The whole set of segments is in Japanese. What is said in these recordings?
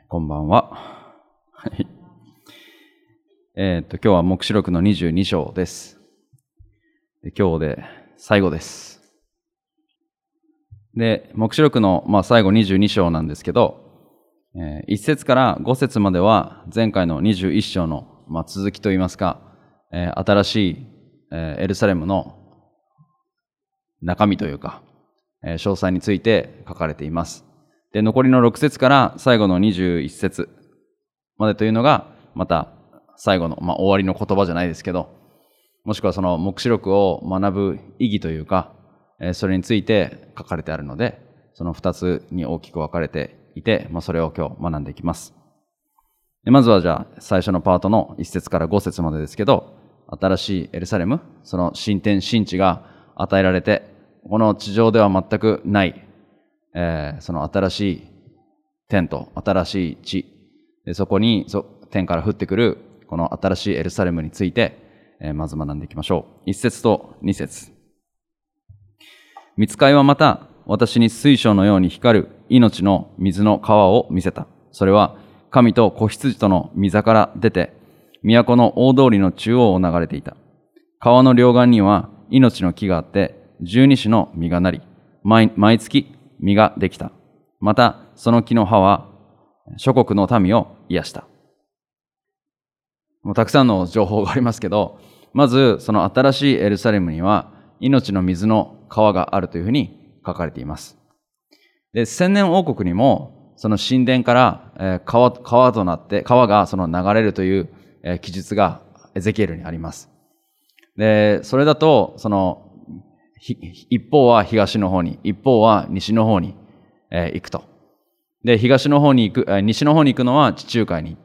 こんばんは。今日は黙示録の22章です。今日で最後です。で、黙示録の、最後22章なんですけど、1節から5節までは前回の21章の、続きといいますか、新しい、エルサレムの中身というか、詳細について書かれています。で、残りの6節から最後の21節までというのが、また最後の、終わりの言葉じゃないですけど、もしくはその黙示録を学ぶ意義というか、それについて書かれてあるので、その2つに大きく分かれていて、それを今日学んでいきます。でまずはじゃあ最初のパートの1節から5節までですけど、新しいエルサレム、その新天新地が与えられて、この地上では全くない、その新しい天と新しい地、そこに天から降ってくるこの新しいエルサレムについて、まず学んでいきましょう。1節と2節。御使いはまた私に水晶のように光る命の水の川を見せた。それは神と子羊との御座から出て、都の大通りの中央を流れていた。川の両岸には命の木があって、12種の実がなり、毎月実ができた。またその木の葉は諸国の民を癒した。もうたくさんの情報がありますけど、まずその新しいエルサレムには命の水の川があるというふうに書かれています。で、千年王国にもその神殿から川となって川がその流れるという記述がエゼキエルにあります。で、それだとその一方は東の方に、一方は西の方に行くと。で、西の方に行くのは地中海に行って、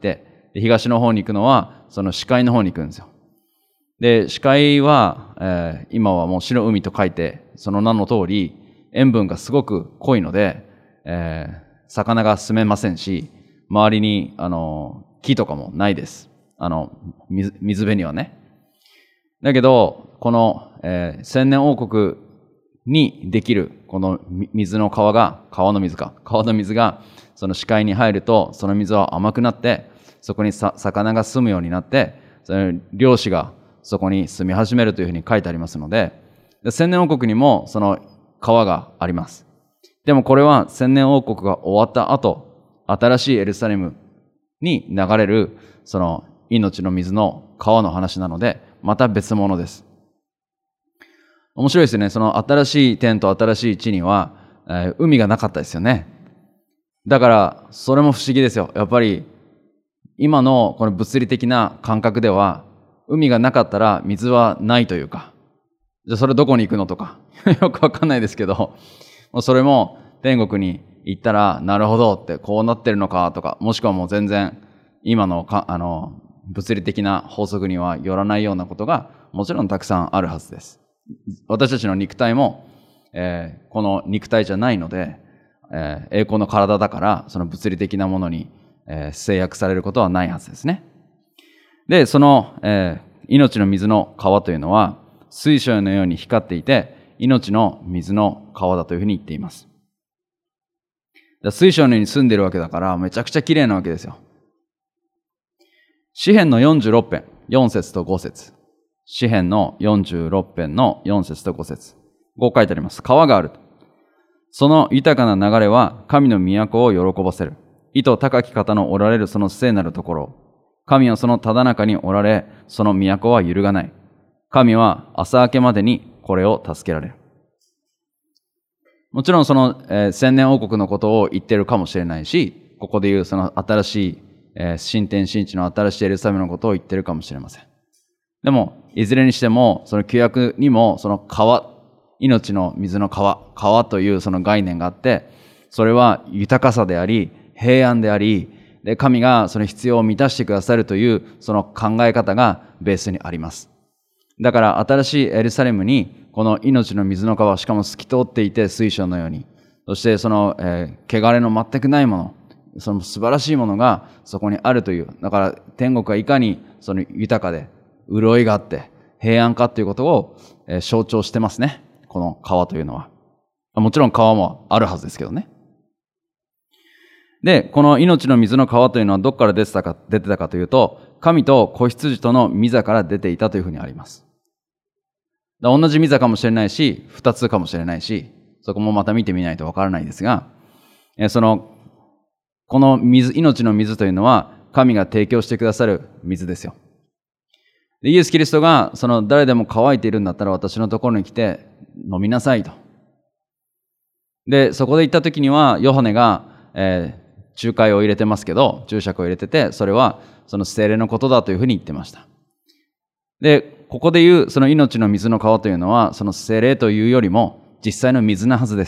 東の方に行くのはその死海の方に行くんですよ。で、死海は、今はもう死の海と書いて、その名の通り塩分がすごく濃いので、魚が住めませんし、周りに木とかもないです。水辺にはね。だけどこの、千年王国にできるこの水の川の水がその死海に入ると、その水は甘くなって、そこに魚が住むようになって、その漁師がそこに住み始めるというふうに書いてありますので、千年王国にもその川があります。でもこれは千年王国が終わった後、新しいエルサレムに流れるその命の水の川の話なので、また別物です。面白いですよね。その新しい天と新しい地には、海がなかったですよね。だからそれも不思議ですよ。やっぱり今のこの物理的な感覚では、海がなかったら水はないというか、じゃあそれどこに行くのとかよくわかんないですけど、それも天国に行ったらなるほどって、こうなってるのかとか、もしくはもう全然今の物理的な法則にはよらないようなことがもちろんたくさんあるはずです。私たちの肉体も、この肉体じゃないので、栄光の体だからその物理的なものに、制約されることはないはずですね。で、その、命の水の川というのは水晶のように光っていて、命の水の川だというふうに言っています。水晶のように住んでいるわけだから、めちゃくちゃ綺麗なわけですよ。詩編の46編4節と5節。詩編の46編の4節と5節。こう書いてあります。川がある。その豊かな流れは神の都を喜ばせる。意図高き方のおられるその聖なるところ。神はそのただ中におられ、その都は揺るがない。神は朝明けまでにこれを助けられる。もちろんその、千年王国のことを言っているかもしれないし、ここでいうその新しい、新天新地の新しいエルサレムのことを言っているかもしれません。でもいずれにしてもその旧約にもその川、命の水の川というその概念があって、それは豊かさであり平安であり、で神がその必要を満たしてくださるというその考え方がベースにあります。だから新しいエルサレムにこの命の水の川、しかも透き通っていて水晶のように、そしてその、汚れの全くないもの、その素晴らしいものがそこにあるという、だから天国がいかにその豊かで潤いがあって平安かということを、象徴してますね。この川というのは。もちろん川もあるはずですけどね。 で、この命の水の川というのはどこから出てたかというと、神と子羊との御座から出ていたというふうにあります。同じ御座かもしれないし、二つかもしれないし、そこもまた見てみないとわからないですが、この水、命の水というのは、神が提供してくださる水ですよ。でイエス・キリストが、誰でも乾いているんだったら私のところに来て飲みなさいと。で、そこで行った時には、ヨハネが、仲介を入れてますけど、注釈を入れてて、それはその聖霊のことだというふうに言ってました。で、ここで言うその命の水の川というのは、その聖霊というよりも実際の水なはずです。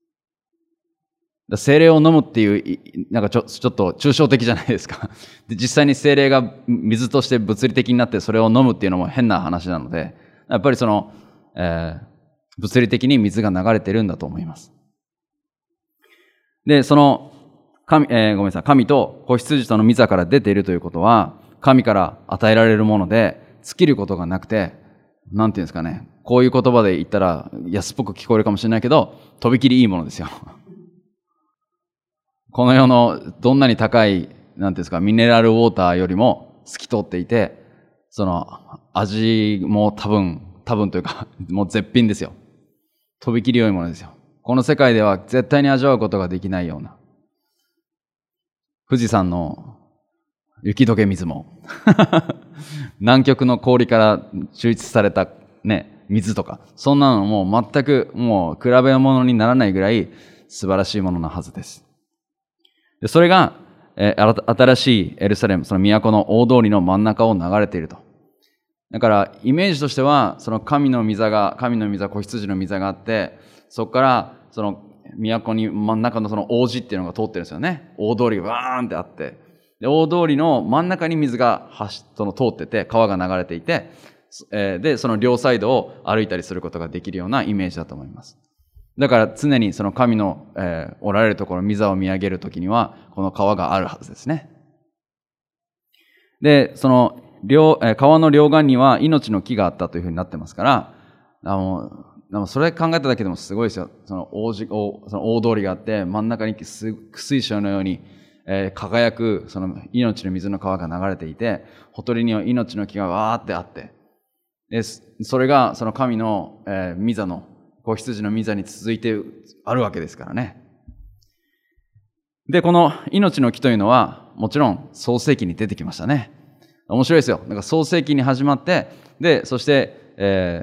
聖霊を飲むっていう、なんかちょっと抽象的じゃないですか。で、実際に聖霊が水として物理的になってそれを飲むっていうのも変な話なので、やっぱり物理的に水が流れてるんだと思います。で、神と子羊との御座から出ているということは、神から与えられるもので、尽きることがなくて、なんていうんですかね、こういう言葉で言ったら安っぽく聞こえるかもしれないけど、とびきりいいものですよ。この世のどんなに高い、なんていうんですか、ミネラルウォーターよりも透き通っていて、その味も多分というか、もう絶品ですよ。とびきり良いものですよ。この世界では絶対に味わうことができないような。富士山の雪解け水も南極の氷から抽出されたね、水とか、そんなのもう全くもう比べ物にならないぐらい素晴らしいものなはずです。でそれが、新しいエルサレム、その都の大通りの真ん中を流れていると。だからイメージとしては、その神の御座、子羊の御座があって、そこからその都に真ん中のその大路っていうのが通ってるんですよね。大通りがバーンってあって、で大通りの真ん中に水が通ってて、川が流れていて、でその両サイドを歩いたりすることができるようなイメージだと思います。だから常にその神の、おられるところ、御座を見上げるときにはこの川があるはずですね。でその川の両岸には命の木があったというふうになってますから、それ考えただけでもすごいですよ。その大通りがあって、真ん中に水晶のように、輝くその命の水の川が流れていて、ほとりには命の木がわーってあって、でそれがその神の、御座の子羊の御座に続いてあるわけですからね。でこの命の木というのはもちろん創世記に出てきましたね。面白いですよ。だから創世記に始まって、でそして、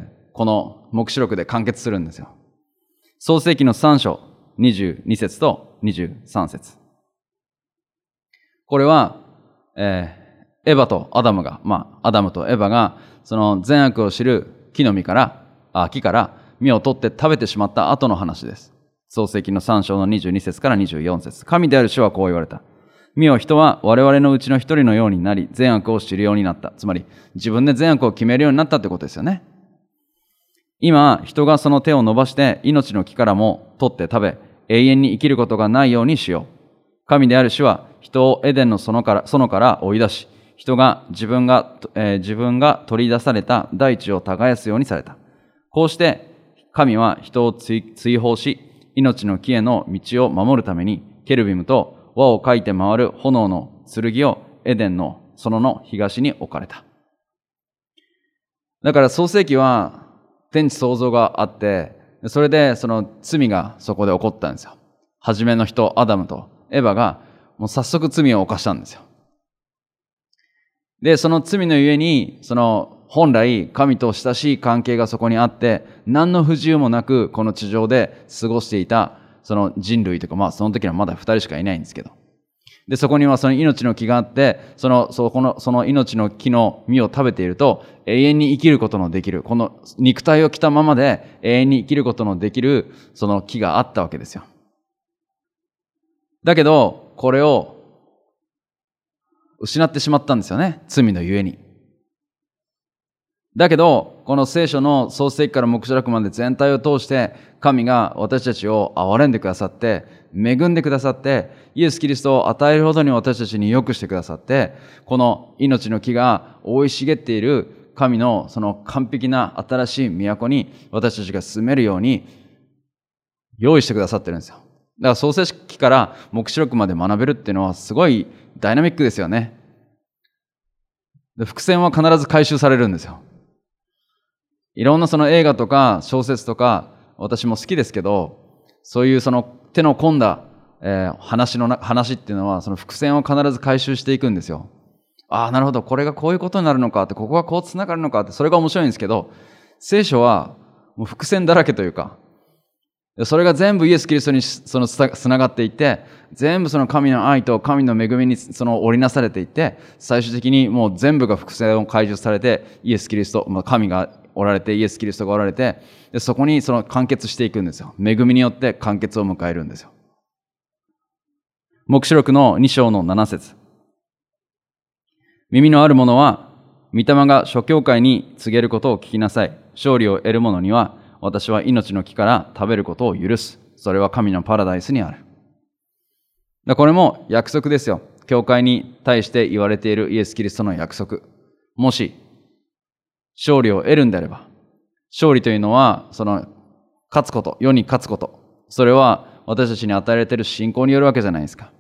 この黙示録で完結するんですよ。創世記の3章22節と23節。これは、エヴァとアダムが、アダムとエヴァがその善悪を知る木から実を取って食べてしまった後の話です。創世記の3章の22節から24節。神である主はこう言われた。見よ、人は我々のうちの一人のようになり、善悪を知るようになった。つまり自分で善悪を決めるようになったってことですよね。今人がその手を伸ばして命の木からも取って食べ、永遠に生きることがないようにしよう。神である主は人をエデンの園から追い出し、人が自分が取り出された大地を耕すようにされた。こうして神は人を追放し、命の木への道を守るためにケルビムと輪をかいて回る炎の剣をエデンの園の東に置かれた。だから創世記は天地創造があって、それでその罪がそこで起こったんですよ。初めの人アダムとエヴァがもう早速罪を犯したんですよ。でその罪のゆえに、その本来神と親しい関係がそこにあって、何の不自由もなくこの地上で過ごしていたその人類というか、その時はまだ2人しかいないんですけど、でそこにはその命の木があって、その命の木の実を食べていると永遠に生きることのできる、この肉体を着たままで永遠に生きることのできるその木があったわけですよ。だけどこれを失ってしまったんですよね、罪のゆえに。だけどこの聖書の創世記から黙示録まで全体を通して神が私たちを憐れんでくださって、恵んでくださって、イエス・キリストを与えるほどに私たちに良くしてくださって、この命の木が生い茂っている神のその完璧な新しい都に私たちが住めるように用意してくださってるんですよ。 から創世記から黙示録まで学べるっていうのはすごいダイナミックですよね。で、伏線は必ず回収されるんですよ。いろんなその映画とか小説とか私も好きですけど、そういうその手の込んだ、話っていうのはその伏線を必ず回収していくんですよ。ああ、なるほど、これがこういうことになるのかって、ここがこうつながるのかって、それが面白いんですけど、聖書はもう伏線だらけというか、それが全部イエス・キリストにつながっていって、全部その神の愛と神の恵みに織りなされていって、最終的にもう全部が伏線を解除されて、イエス・キリスト、神がおられて、イエス・キリストがおられて、でそこにその完結していくんですよ。恵みによって完結を迎えるんですよ。黙示録の2章の7節。耳のある者は、御霊が諸教会に告げることを聞きなさい。勝利を得る者には、私は命の木から食べることを許す。それは神のパラダイスにある。これも約束ですよ。教会に対して言われているイエス・キリストの約束。もし、勝利を得るんであれば、勝利というのは、その、勝つこと、世に勝つこと。それは私たちに与えられている信仰によるわけじゃないですか。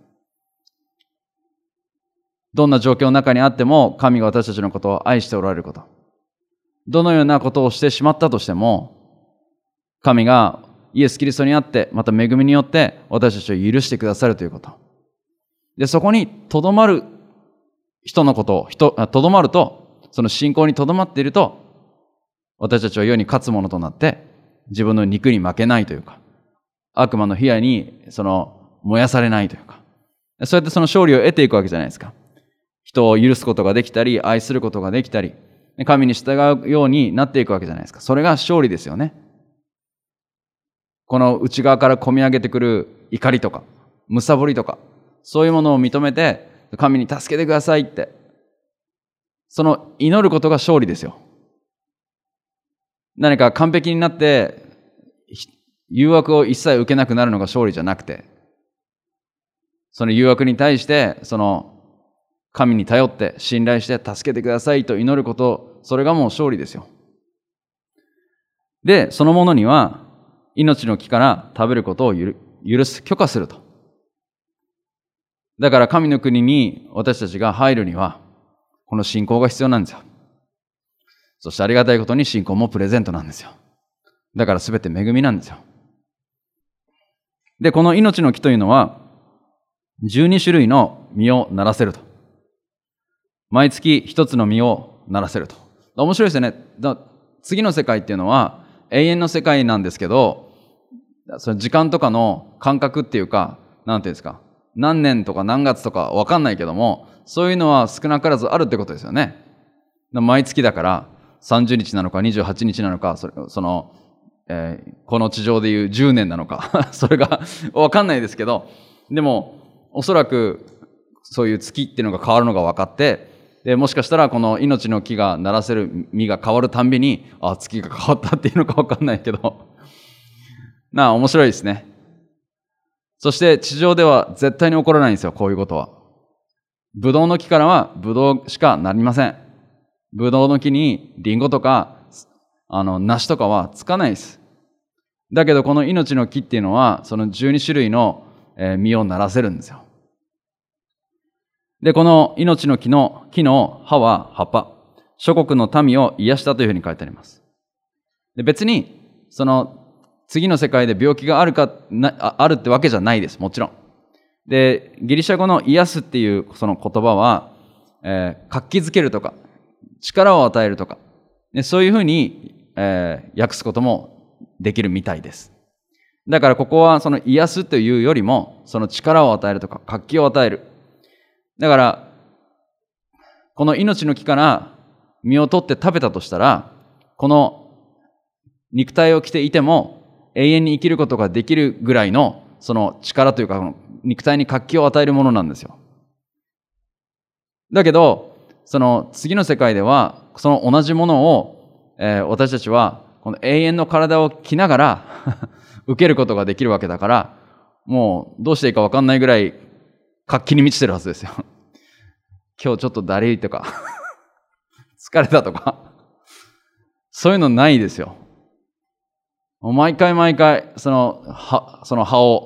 どんな状況の中にあっても、神が私たちのことを愛しておられること。どのようなことをしてしまったとしても、神がイエス・キリストにあって、また恵みによって私たちを許してくださるということ。で、そこにとどまる人のことを、とどまると、その信仰にとどまっていると、私たちは世に勝つものとなって、自分の肉に負けないというか、悪魔の火矢に燃やされないというか、そうやってその勝利を得ていくわけじゃないですか。人を許すことができたり、愛することができたり、神に従うようになっていくわけじゃないですか。それが勝利ですよね。この内側から込み上げてくる怒りとか、むさぼりとか、そういうものを認めて、神に助けてくださいって、その祈ることが勝利ですよ。何か完璧になって、誘惑を一切受けなくなるのが勝利じゃなくて、その誘惑に対して、神に頼って信頼して助けてくださいと祈ること、それがもう勝利ですよ。で、そのものには命の木から食べることを許す、許可すると。だから神の国に私たちが入るには、この信仰が必要なんですよ。そしてありがたいことに信仰もプレゼントなんですよ。だからすべて恵みなんですよ。で、この命の木というのは、12種類の実をならせると。毎月一つの実をならせると。面白いですよね。次の世界っていうのは永遠の世界なんですけど、その時間とかの感覚っていうか、なんていうんですか、何年とか何月とか分かんないけども、そういうのは少なからずあるってことですよね。毎月だから30日なのか28日なのか、この地上でいう10年なのかそれが分かんないですけど、でもおそらくそういう月っていうのが変わるのが分かって、でもしかしたらこの命の木がならせる実が変わるたんびに、月が変わったっていうのか分かんないけど面白いですね。そして地上では絶対に起こらないんですよ、こういうことは。ブドウの木からはブドウしかなりません。ブドウの木にリンゴとか梨とかはつかないです。だけどこの命の木っていうのはその12種類の実をならせるんですよ。で、この命の木の葉は葉っぱ。諸国の民を癒したというふうに書いてあります。で、別にその次の世界で病気があるってわけじゃないです。もちろん。で、ギリシャ語の癒すっていうその言葉は、活気づけるとか、力を与えるとか、そういうふうに、訳すこともできるみたいです。だからここはその癒すというよりも、その力を与えるとか、活気を与える。だから、この命の木から実を取って食べたとしたら、この肉体を着ていても永遠に生きることができるぐらいのその力というか、肉体に活気を与えるものなんですよ。だけど、その次の世界では、その同じものを、私たちはこの永遠の体を着ながら受けることができるわけだから、もうどうしていいか分かんないぐらい活気に満ちてるはずですよ。今日ちょっとだるいとか疲れたとかそういうのないですよ。毎回その葉を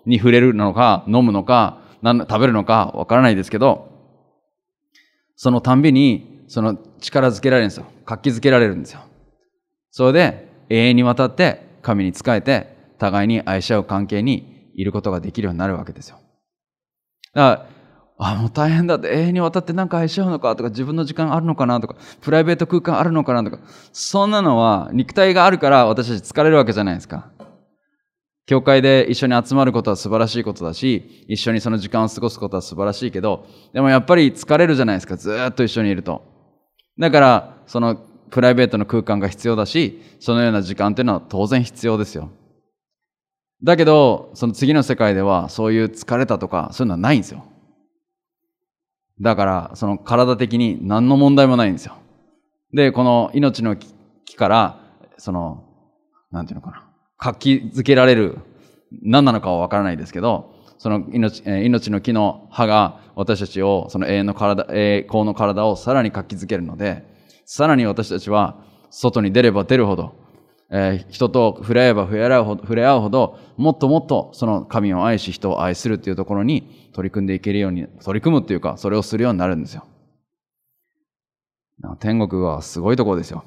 に触れるのか、飲むのか、食べるのかわからないですけど、そのたんびにその力づけられるんですよ。活気づけられるんですよ。それで永遠にわたって神に仕えて互いに愛し合う関係にいることができるようになるわけですよ。だからもう大変だって、永遠にわたって何か愛し合うのかとか、自分の時間あるのかなとか、プライベート空間あるのかなとか、そんなのは肉体があるから私たち疲れるわけじゃないですか。教会で一緒に集まることは素晴らしいことだし、一緒にその時間を過ごすことは素晴らしいけど、でもやっぱり疲れるじゃないですか、ずっと一緒にいると。だからそのプライベートの空間が必要だし、そのような時間っていうのは当然必要ですよ。だけどその次の世界ではそういう疲れたとかそういうのはないんですよ。だからその体的に何の問題もないんですよ。でこの命の木からそのなんていうのかな、活気づけられる何なのかは分からないですけど、その命の木の葉が私たちをその永恒の体をさらに活気づけるので、さらに私たちは外に出れば出るほど、人と触れ合えば触れ合うほど、もっともっとその神を愛し人を愛するっていうところに取り組んでいけるように、取り組むっていうかそれをするようになるんですよ。天国はすごいところですよ。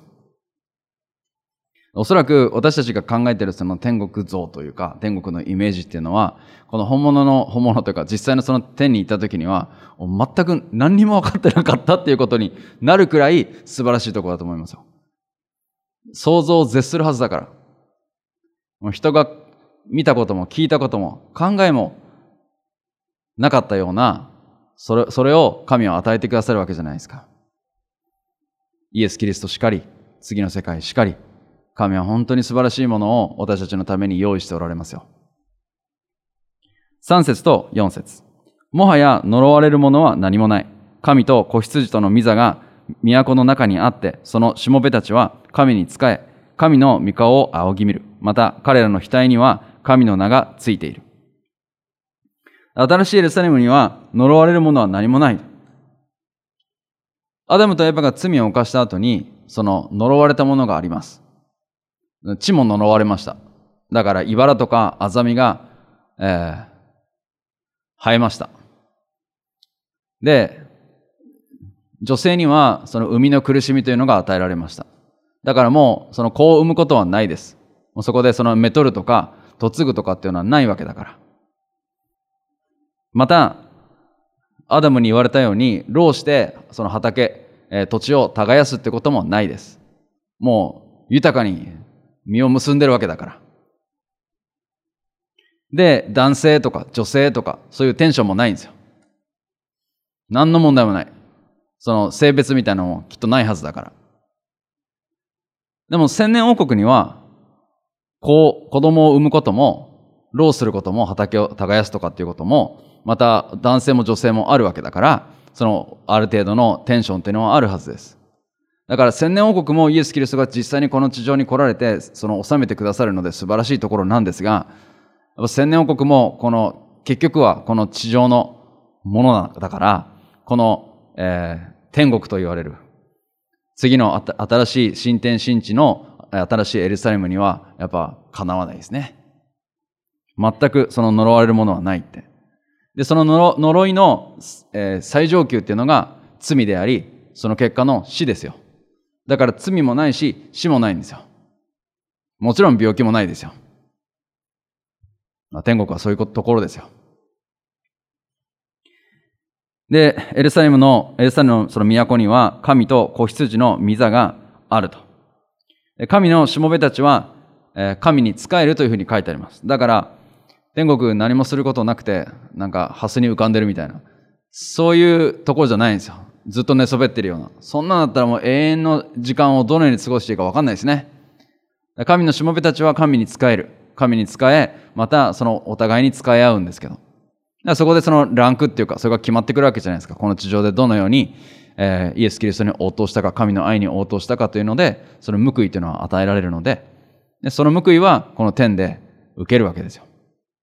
おそらく私たちが考えているその天国像というか天国のイメージっていうのは、この本物というか実際のその天に行った時には全く何にも分かってなかったっていうことになるくらい素晴らしいところだと思いますよ。想像を絶するはずだから。もう人が見たことも聞いたことも考えもなかったようなそれを神は与えてくださるわけじゃないですか。イエス・キリストしかり、次の世界しかり、神は本当に素晴らしいものを私たちのために用意しておられますよ。3節と4節。もはや呪われるものは何もない。神と子羊との御座が都の中にあって、そのしもべたちは神に仕え、神の御顔を仰ぎ見る。また彼らの額には神の名がついている。新しいエルサレムには呪われるものは何もない。アダムとエバが罪を犯した後に、その呪われたものがあります。地も呪われました。だから茨とかアザミが、生えました。で、女性にはその産みの苦しみというのが与えられました。だからもうその子を産むことはないです。もうそこでそのめとるとか嫁ぐとかっていうのはないわけだから。またアダムに言われたように労してその畑、土地を耕すってこともないです。もう豊かに実を結んでるわけだから。で、男性とか女性とかそういうテンションもないんですよ。何の問題もない。その性別みたいなのもきっとないはずだから。でも千年王国には子供を産むことも労することも畑を耕すとかっていうことも、また男性も女性もあるわけだから、そのある程度のテンションっていうのはあるはずです。だから千年王国もイエス・キリストが実際にこの地上に来られてその治めてくださるので素晴らしいところなんですが、千年王国もこの結局はこの地上のものだから、この、天国と言われる次の新しい新天新地の新しいエルサレムにはやっぱかなわないですね。全くその呪われるものはないって。でその呪いの、最上級っていうのが罪であり、その結果の死ですよ。だから罪もないし死もないんですよ。もちろん病気もないですよ。天国はそういうところですよ。で、エルサレムのその都には神と子羊の御座があると。神のしもべたちは神に仕えるというふうに書いてあります。だから天国何もすることなくてなんかハスに浮かんでるみたいな、そういうところじゃないんですよ。ずっと寝そべってるような、そんなのだったらもう永遠の時間をどのように過ごしていいか分かんないですね。神のしもべたちは神に仕える、神に仕え、またそのお互いに仕え合うんですけど、そこでそのランクっていうかそれが決まってくるわけじゃないですか。この地上でどのように、イエス・キリストに応答したか、神の愛に応答したかというので、その報いというのは与えられるので、その報いはこの天で受けるわけですよ。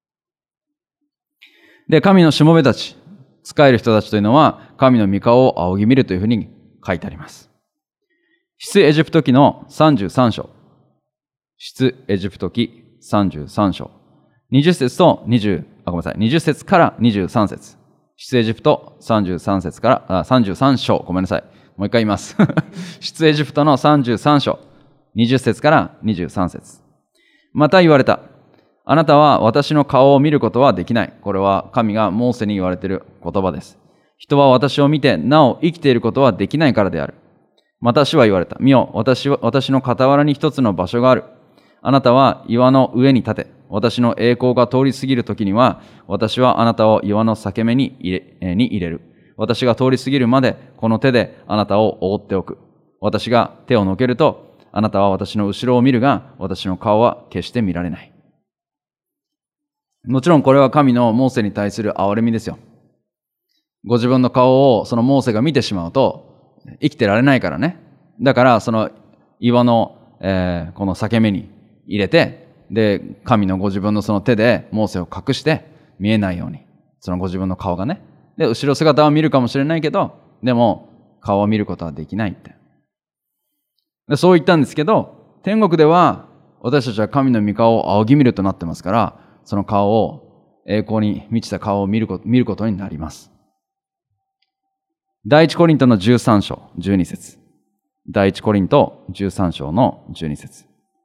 で、神のしもべたち、仕える人たちというのは神の御顔を仰ぎ見るというふうに書いてあります。出エジプト記の33章。出エジプト記33章。20節と28 ごめんなさい、20節から23節。出エジプト33節から33章、ごめんなさい。もう一回言います。出エジプトの33章、20節から23節。また言われた。あなたは私の顔を見ることはできない。これは神がモーセに言われている言葉です。人は私を見てなお生きていることはできないからである。また主は言われた。見よ、私の傍らに一つの場所がある。あなたは岩の上に立て、私の栄光が通り過ぎるときには、私はあなたを岩の裂け目に入れる。私が通り過ぎるまで、この手であなたを覆っておく。私が手をのけると、あなたは私の後ろを見るが、私の顔は決して見られない。もちろんこれは神のモーセに対する憐れみですよ。ご自分の顔をそのモーセが見てしまうと生きてられないからね。だからその岩の、この裂け目に入れて、で神のご自分のその手でモーセを隠して見えないように、そのご自分の顔がね。で後ろ姿は見るかもしれないけど、でも顔を見ることはできないって。でそう言ったんですけど、天国では私たちは神の御顔を仰ぎ見るとなってますから、その顔を、栄光に満ちた顔を見ることになります。第一コリントの13章12節。第一コリント13章の12節。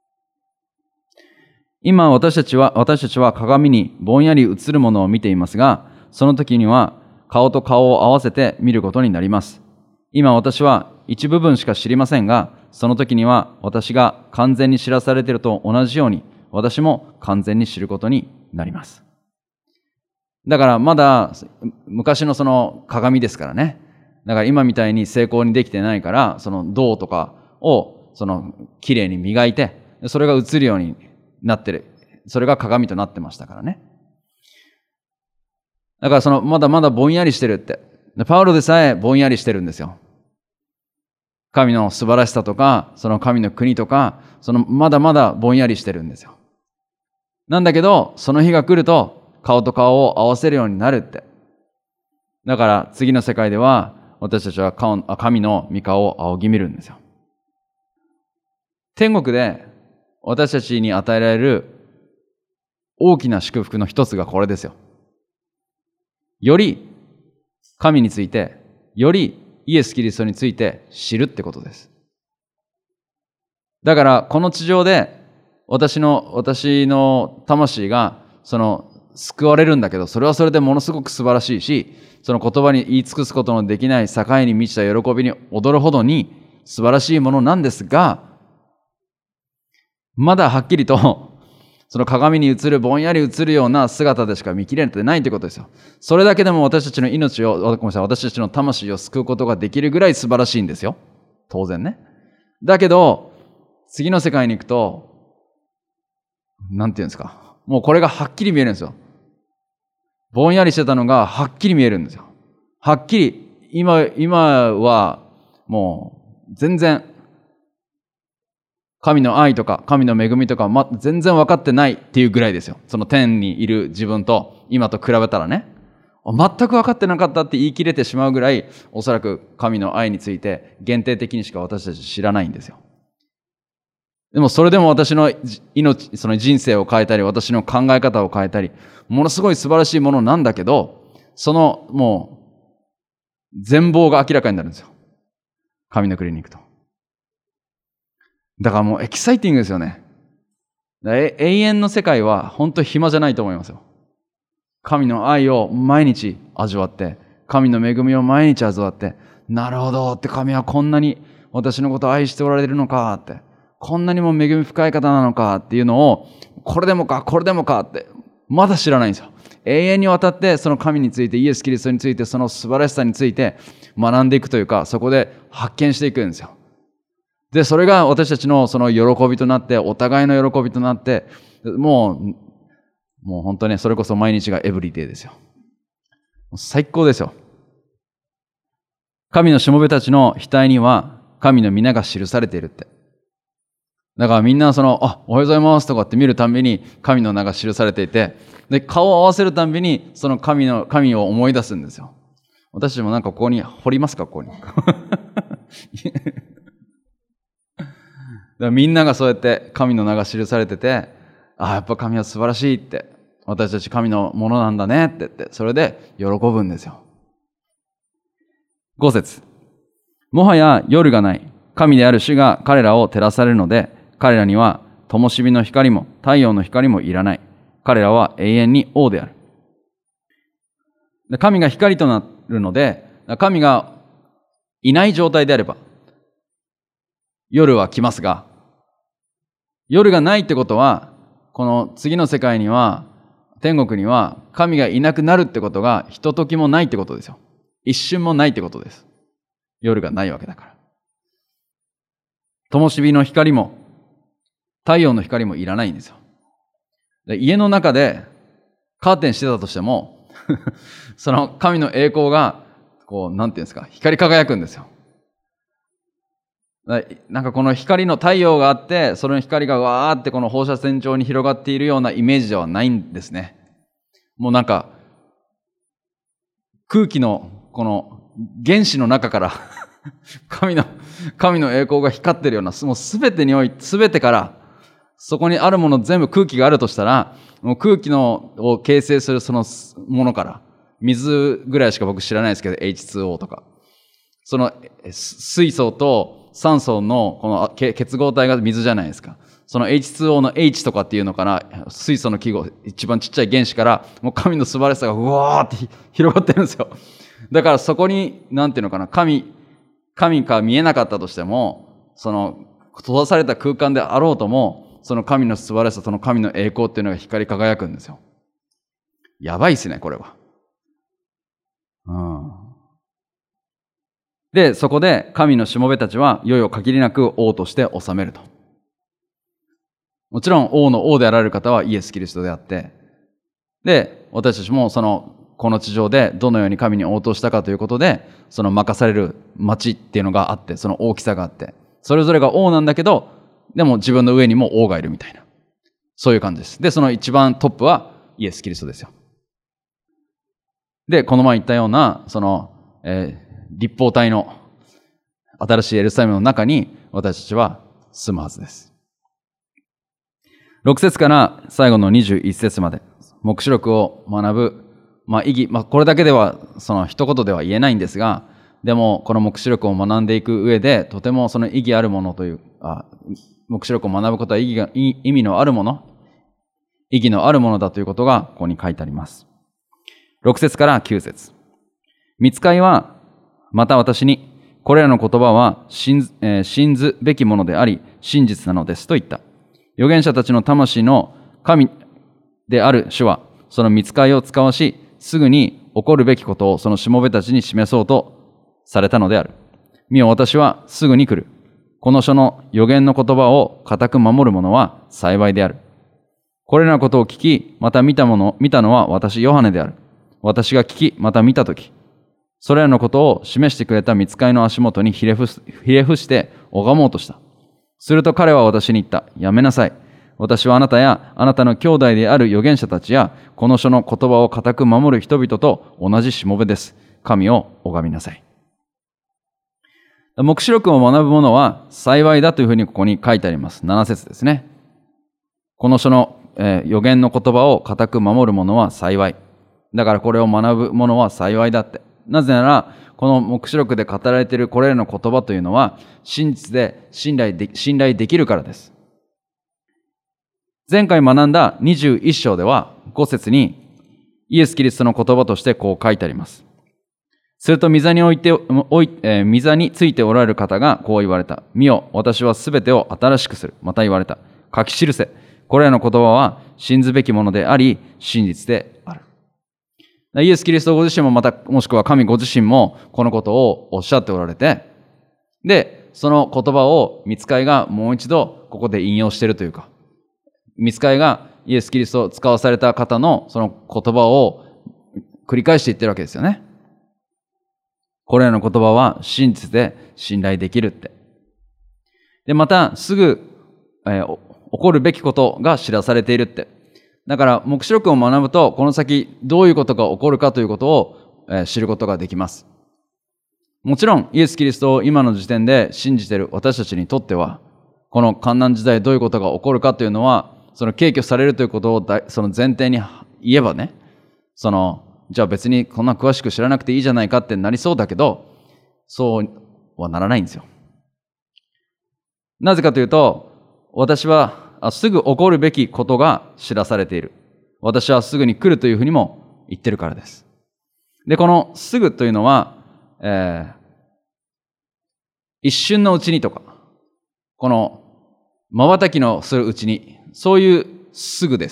今私たちは鏡にぼんやり映るものを見ていますが、その時には顔と顔を合わせて見ることになります。今私は一部分しか知りませんが、その時には私が完全に知らされていると同じように、私も完全に知ることになります。だからまだ昔のその鏡ですからね。だから今みたいに精巧にできてないから、その銅とかをその綺麗に磨いて、それが映るようになってる。それが鏡となってましたからね。だからそのまだまだぼんやりしてるって。パウロでさえぼんやりしてるんですよ。神の素晴らしさとか、その神の国とか、そのまだまだぼんやりしてるんですよ。なんだけど、その日が来ると顔と顔を合わせるようになるって。だから次の世界では私たちは神の御顔を仰ぎ見るんですよ。天国で私たちに与えられる大きな祝福の一つがこれですよ。より神について、よりイエス・キリストについて知るってことです。だからこの地上で私の魂がその救われるんだけど、それはそれでものすごく素晴らしいし、その言葉に言い尽くすことのできない境に満ちた喜びに踊るほどに素晴らしいものなんですが、まだはっきりとその鏡に映るぼんやり映るような姿でしか見切れてないということですよ。それだけでも私たちの命を、私たちの魂を救うことができるぐらい素晴らしいんですよ。当然ね。だけど次の世界に行くと、なんていうんですか、もうこれがはっきり見えるんですよ。ぼんやりしてたのがはっきり見えるんですよ。はっきり、今はもう全然神の愛とか神の恵みとか、全然分かってないっていうぐらいですよ。その天にいる自分と今と比べたらね、全く分かってなかったって言い切れてしまうぐらい、おそらく神の愛について限定的にしか私たち知らないんですよ。でもそれでも私の命、その人生を変えたり、私の考え方を変えたり、ものすごい素晴らしいものなんだけど、そのもう全貌が明らかになるんですよ。神の国に行くと。だからもうエキサイティングですよね。永遠の世界は本当に暇じゃないと思いますよ。神の愛を毎日味わって、神の恵みを毎日味わって、なるほどって神はこんなに私のことを愛しておられるのかって。こんなにも恵み深い方なのかっていうのを、これでもかってまだ知らないんですよ。永遠にわたってその神について、イエス・キリストについて、その素晴らしさについて学んでいくというか、そこで発見していくんですよ。でそれが私たちのその喜びとなって、お互いの喜びとなって、もう本当にそれこそ毎日がエブリデイですよ。最高ですよ。神のしもべたちの額には神の皆が記されているって。だからみんなおはようございますとかって見るたんびに神の名が記されていて、で顔を合わせるたんびにその神を思い出すんですよ。私たちもなんかここに掘りますか、ここに。だからみんながそうやって神の名が記されてて、やっぱ神は素晴らしいって私たち神のものなんだねって言って、それで喜ぶんですよ。5節。もはや夜がない。神である主が彼らを照らされるので、彼らには灯火の光も太陽の光もいらない。彼らは永遠に王である。神が光となるので、神がいない状態であれば、夜は来ますが、夜がないってことは、この次の世界には、天国には神がいなくなるってことがひとときもないってことですよ。一瞬もないってことです。夜がないわけだから。灯火の光も太陽の光もいらないんですよ。で、家の中でカーテンしてたとしてもその神の栄光がこう、なんていうんですか、光り輝くんですよ。なんかこの光の太陽があって、その光がわーってこの放射線状に広がっているようなイメージではないんですね。もうなんか空気のこの原子の中から神の栄光が光ってるような、もう全てにおいて、全てからそこにあるもの全部空気があるとしたら、もう空気を形成するそのものから、水ぐらいしか僕知らないですけど H2O とか、その水素と酸素のこの結合体が水じゃないですか。その H2O の H とかっていうのかな、水素の記号、一番ちっちゃい原子からもう神の素晴らしさがうわーって広がってるんですよ。だからそこになんていうのかな、神か見えなかったとしても、その閉ざされた空間であろうとも、その神の素晴らしさ、その神の栄光っていうのが光り輝くんですよ。やばいっすね、これは。で、そこで神のしもべたちはいよいよ限りなく王として治めると。もちろん王の王であられる方はイエス・キリストであって、で、私たちもこの地上でどのように神に応答したかということで、その任される町っていうのがあって、その大きさがあって、それぞれが王なんだけど、でも自分の上にも王がいるみたいな。そういう感じです。で、その一番トップはイエス・キリストですよ。で、この前言ったような、立方体の新しいエルサレムの中に私たちは住むはずです。6節から最後の21節まで、黙示録を学ぶ、意義、これだけではその一言では言えないんですが、でもこの黙示録を学んでいく上でとてもその意義あるものという、黙示録を学ぶことは意味のあるもの、意義のあるものだということがここに書いてあります。6節から9節。御使いはまた私に、これらの言葉は信ずべきものであり真実なのですと言った。預言者たちの魂の神である主はその御使いを使わし、すぐに起こるべきことをそのしもべたちに示そうとされたのである。見よ、私はすぐに来る。この書の預言の言葉を固く守る者は幸いである。これらのことを聞き、また見たのは私ヨハネである。私が聞き、また見たとき、それらのことを示してくれた御使いの足元にひれ伏して拝もうとした。すると彼は私に言った。やめなさい。私はあなたやあなたの兄弟である預言者たちや、この書の言葉を固く守る人々と同じしもべです。神を拝みなさい。黙示録を学ぶ者は幸いだというふうにここに書いてあります。7節ですね。この書の、預言の言葉を固く守る者は幸い。だからこれを学ぶ者は幸いだって。なぜなら、この黙示録で語られているこれらの言葉というのは、真実で信頼できるからです。前回学んだ21章では、5節にイエス・キリストの言葉としてこう書いてあります。すると御座についておられる方がこう言われた。見よ、私はすべてを新しくする。また言われた。書き記せ。これらの言葉は信ずべきものであり、真実である。イエス・キリストご自身もまた、もしくは神ご自身もこのことをおっしゃっておられて、で、その言葉を御使いがもう一度ここで引用しているというか、御使いがイエス・キリストを使わされた方のその言葉を繰り返していってるわけですよね。これらの言葉は真実で信頼できるって。で、またすぐ、起こるべきことが知らされているって。だから、黙示録を学ぶと、この先どういうことが起こるかということを知ることができます。もちろん、イエス・キリストを今の時点で信じている私たちにとっては、この患難時代どういうことが起こるかというのは、その敬虚されるということをその前提に言えばね、じゃあ別にこんな詳しく知らなくていいじゃないかってなりそうだけど、そうはならないんですよ。なぜかというと、私はすぐ起こるべきことが知らされている。私はすぐに来るというふうにも言ってるからです。で、このすぐというのは、一瞬のうちにとか、この瞬きのするうちに、そういうすぐです。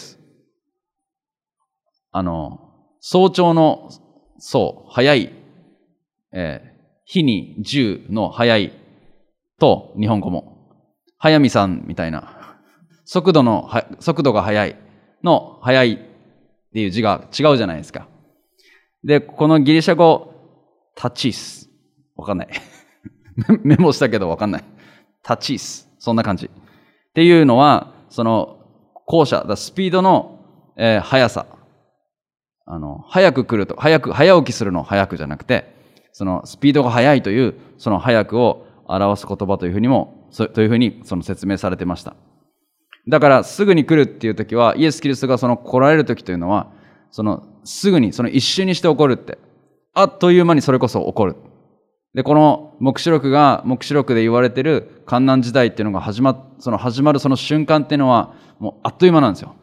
早朝の早い、日に10の早いと日本語も、早見さんみたいな、速度が速いの速いっていう字が違うじゃないですか。で、このギリシャ語、タチス。わかんない。メモしたけどわかんない。タチス。そんな感じ。っていうのは、後者、スピードの、速さ。早く来ると、早起きするの早くじゃなくて、スピードが速いという、早くを表す言葉というふうに説明されてました。だから、すぐに来るっていう時は、イエス・キリストが来られる時というのは、すぐに、一瞬にして起こるって、あっという間にそれこそ起こる。で、この黙示録で言われている患難時代っていうのが始まるその瞬間っていうのは、もうあっという間なんですよ。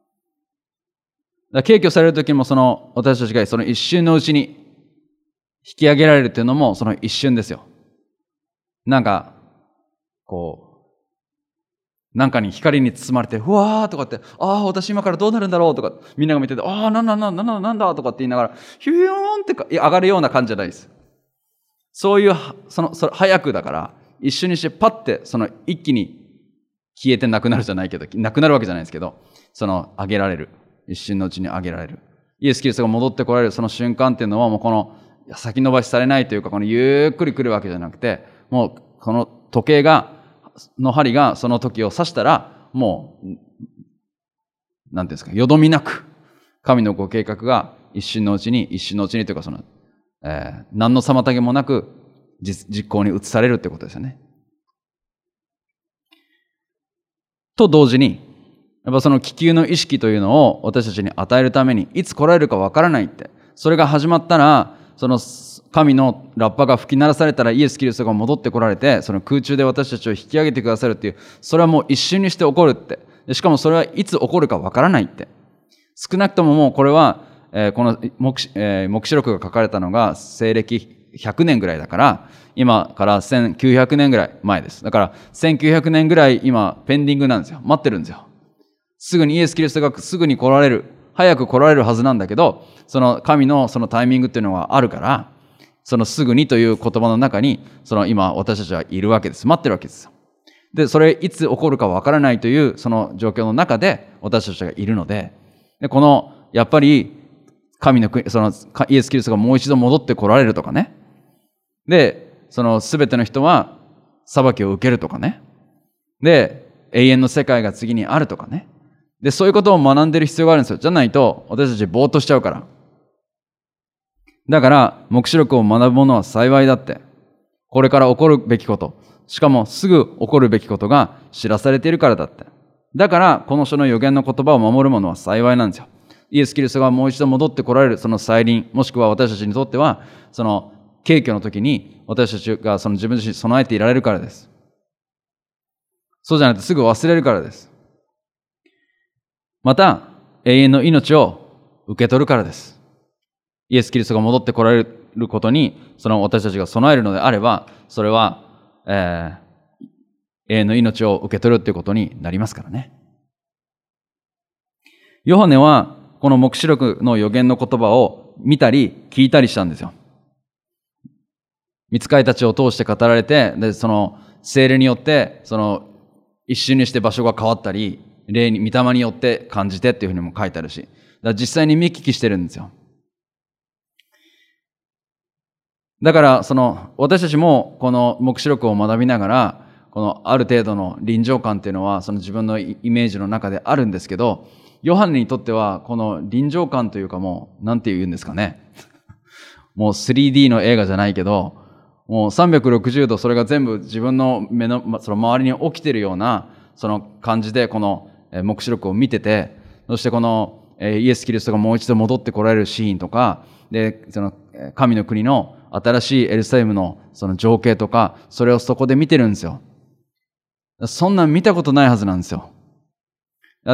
だから敬虚される時も私たちがその一瞬のうちに引き上げられるっていうのもその一瞬ですよ。なんかに光に包まれて、うわーとかって、私今からどうなるんだろうとか、みんなが見てて、なんだとかって言いながら、ヒューンって上がるような感じじゃないです。そういう、早くだから、一瞬にしてパッて、一気に消えてなくなるじゃないけど、なくなるわけじゃないですけど、上げられる。一瞬のうちに上げられる。イエス・キリストが戻ってこられるその瞬間っていうのは、もうこの先延ばしされないというか、このゆっくり来るわけじゃなくて、もうこの時計の針がその時を指したら、もう、なんていうんですか、よどみなく、神のご計画が一瞬のうちにというか何の妨げもなく実行に移されるということですよね。と同時に、やっぱ気球の意識というのを私たちに与えるために、いつ来られるかわからないって、それが始まったら、神のラッパが吹き鳴らされたらイエス・キリストが戻ってこられて、空中で私たちを引き上げてくださるっていう、それはもう一瞬にして起こるって。しかもそれはいつ起こるかわからないって。少なくとももうこれは、この黙示録が書かれたのが西暦100年ぐらいだから、今から1900年ぐらい前です。だから1900年ぐらい今ペンディングなんですよ。待ってるんですよ。すぐにイエス・キリストがすぐに来られる。早く来られるはずなんだけど、神のタイミングっていうのがあるから、すぐにという言葉の中に、今私たちはいるわけです。待ってるわけですよ。で、それいつ起こるかわからないというその状況の中で私たちがいるので、やっぱり神の国、イエス・キリストがもう一度戻って来られるとかね。で、全ての人は裁きを受けるとかね。で、永遠の世界が次にあるとかね。で、そういうことを学んでる必要があるんですよ。じゃないと私たちぼーっとしちゃうから。だから、黙示録を学ぶ者は幸いだって。これから起こるべきこと、しかもすぐ起こるべきことが知らされているからだって。だから、この書の預言の言葉を守る者は幸いなんですよ。イエス・キリストがもう一度戻って来られるその再臨、もしくは私たちにとっては、景挙の時に私たちが自分自身備えていられるからです。そうじゃなくてすぐ忘れるからです。また、永遠の命を受け取るからです。イエス・キリストが戻って来られることに、私たちが備えるのであれば、それは、永遠の命を受け取るということになりますからね。ヨハネは、この黙示録の預言の言葉を見たり聞いたりしたんですよ。御使いたちを通して語られて、で、聖霊によって、一瞬にして場所が変わったり、御霊によって感じてっていうふうにも書いてあるし、だから実際に見聞きしてるんですよ。だから、私たちもこの黙示録を学びながら、ある程度の臨場感っていうのは、自分のイメージの中であるんですけど、ヨハネにとっては、この臨場感というかもう、なんて言うんですかね。もう 3D の映画じゃないけど、もう360度それが全部自分の周りに起きてるような、感じでこの黙示録を見てて、そしてこの、 イエス・キリストがもう一度戻ってこられるシーンとか、で、その神の国の新しいエルサレムのその情景とか、それをそこで見てるんですよ。そんなん見たことないはずなんですよ。だって、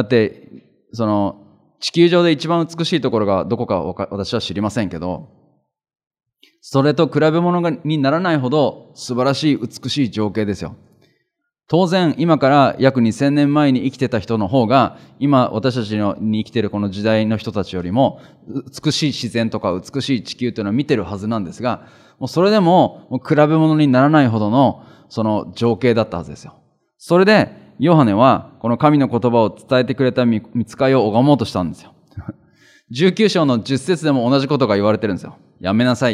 その地球上で一番美しいところがどこか私は知りませんけど、それと比べ物にならないほど素晴らしい美しい情景ですよ。当然今から約2000年前に生きてた人の方が今私たちに生きているこの時代の人たちよりも美しい自然とか美しい地球というのを見てるはずなんですが、もうそれでも比べ物にならないほどのその情景だったはずですよ。それでヨハネはこの神の言葉を伝えてくれた御使いを拝もうとしたんですよ。19章の10節でも同じことが言われてるんですよ。やめなさいって。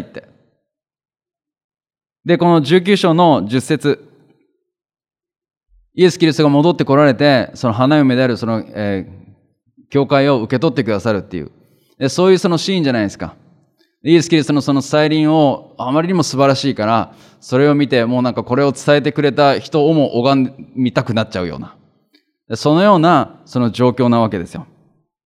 で、この19章の10節、イエス・キリストが戻ってこられて、その花嫁であるその、教会を受け取ってくださるっていう。で、そういうそのシーンじゃないですか。イエス・キリストのその再臨をあまりにも素晴らしいから、それを見てもうなんかこれを伝えてくれた人をも拝みたくなっちゃうような。そのようなその状況なわけですよ。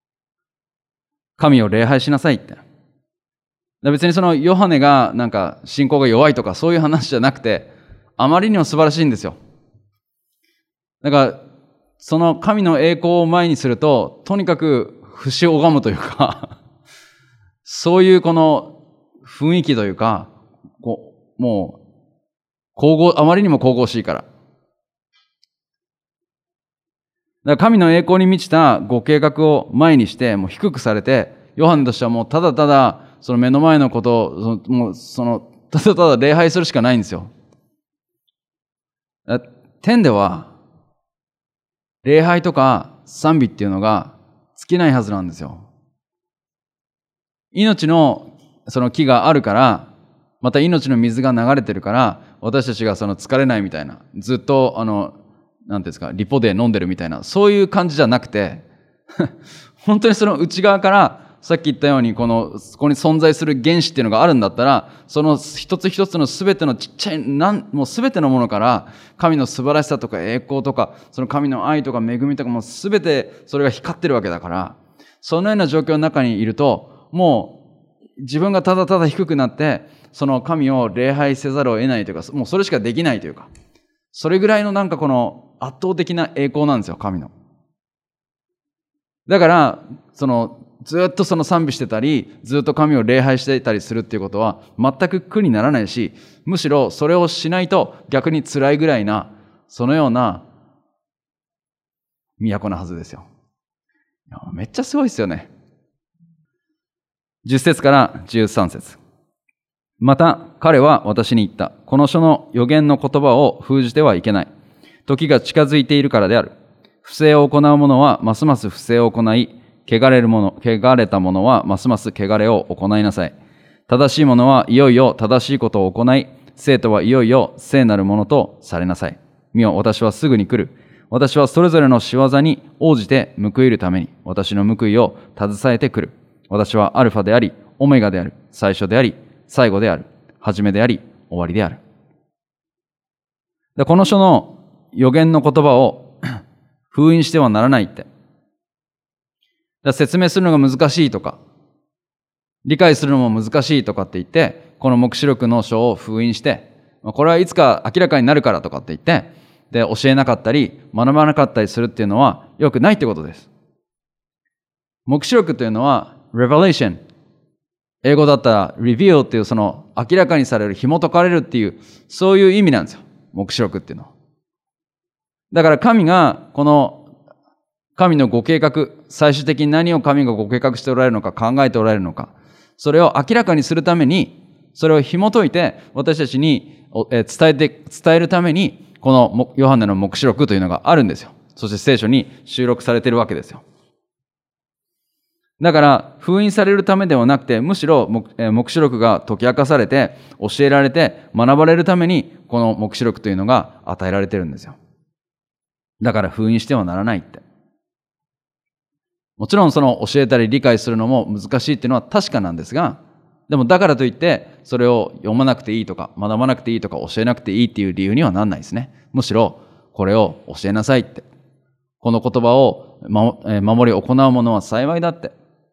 神を礼拝しなさいって。別にそのヨハネがなんか信仰が弱いとかそういう話じゃなくて、あまりにも素晴らしいんですよ。だからその神の栄光を前にすると、とにかく節を拝むというかそういうこの雰囲気というか、もうあまりにも神々しいから。だから神の栄光に満ちたご計画を前にしてもう低くされて、ヨハネとしてはもうただただその目の前のことをただただ礼拝するしかないんですよ。天では礼拝とか賛美っていうのが尽きないはずなんですよ。命のその木があるから、また命の水が流れてるから、私たちがその疲れないみたいな、ずっとなんていうんですか、リポで飲んでるみたいな、そういう感じじゃなくて本当にその内側からさっき言ったようにそこに存在する原子っていうのがあるんだったら、その一つ一つの全てのちっちゃいもう全てのものから神の素晴らしさとか栄光とか、その神の愛とか恵みとかも全てそれが光ってるわけだから、そのような状況の中にいると、もう自分がただただ低くなってその神を礼拝せざるを得ないというか、もうそれしかできないというか、それぐらいのなんかこの圧倒的な栄光なんですよ、神の。だからずっとその賛美してたり、ずっと神を礼拝していたりするっていうことは全く苦にならないし、むしろそれをしないと逆に辛いぐらいな、そのような都なはずですよ。めっちゃすごいですよね。10節から13節。また彼は私に言った。この書の預言の言葉を封じてはいけない。時が近づいているからである。不正を行う者はますます不正を行い、汚れた者はますます汚れを行いなさい。正しい者はいよいよ正しいことを行い、聖徒はいよいよ聖なるものとされなさい。見よ、私はすぐに来る。私はそれぞれの仕業に応じて報いるために、私の報いを携えてくる。私はアルファであり、オメガである。最初であり、最後である。初めであり、終わりである。この書の預言の言葉を封印してはならないって。説明するのが難しいとか、理解するのも難しいとかって言って、この黙示録の書を封印して、これはいつか明らかになるからとかって言って、で、教えなかったり、学ばなかったりするっていうのは良くないってことです。黙示録というのは、Revelation。英語だったら Reveal っていうその明らかにされる、紐解かれるっていう、そういう意味なんですよ。黙示録っていうのは。だから神がこの神のご計画、最終的に何を神がご計画しておられるのか、考えておられるのか、それを明らかにするために、それを紐解いて私たちに伝えるために、このヨハネの黙示録というのがあるんですよ。そして聖書に収録されているわけですよ。だから封印されるためではなくて、むしろ黙示録が解き明かされて、教えられて、学ばれるために、この黙示録というのが与えられているんですよ。だから封印してはならないって。もちろんその教えたり理解するのも難しいっていうのは確かなんですが、でもだからといってそれを読まなくていいとか学ばなくていいとか教えなくていいっていう理由にはならないですね。むしろこれを教えなさいって。この言葉を守り行う者は幸いだって。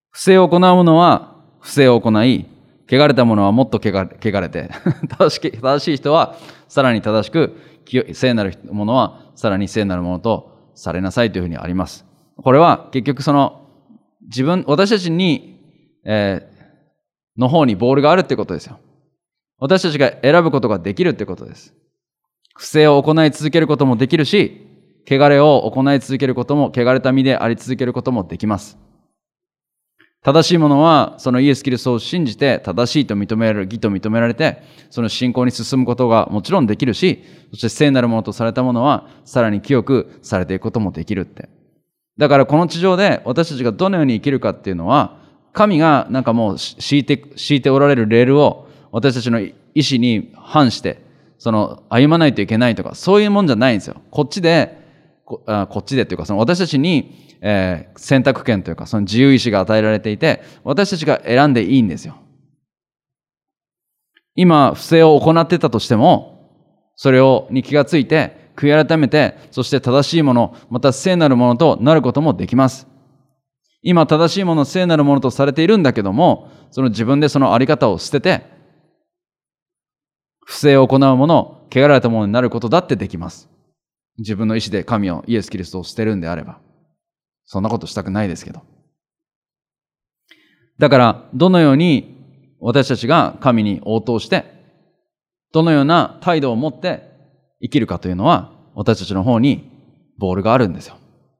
不正を行う者は不正を行い、汚れた者はもっと汚れて正しい人はさらに正しく、聖なる者はさらに聖なるものとされなさいというふうにあります。これは結局私たちに、の方にボールがあるってことですよ。私たちが選ぶことができるってことです。不正を行い続けることもできるし、汚れを行い続けることも、汚れた身であり続けることもできます。正しい者はそのイエス・キリストを信じて正しいと認められる、義と認められて、その信仰に進むことがもちろんできるし、そして聖なるものとされた者はさらに清くされていくこともできるって。だからこの地上で私たちがどのように生きるかっていうのは、神がなんかもう敷いておられるレールを私たちの意思に反して歩まないといけないとか、そういうもんじゃないんですよ。こっちでというか、私たちに選択権というか、その自由意志が与えられていて、私たちが選んでいいんですよ。今不正を行ってたとしても、それに気がついて悔い改めて、そして正しいもの、また聖なるものとなることもできます。今正しいもの、聖なるものとされているんだけども、自分でそのあり方を捨てて、不正を行うもの、汚られたものになることだってできます。自分の意志で神を、イエス・キリストを捨てるんであれば。そんなことしたくないですけど。だから、どのように私たちが神に応答して、どのような態度を持って生きるかというのは、私たちの方にボールがあるんですよ。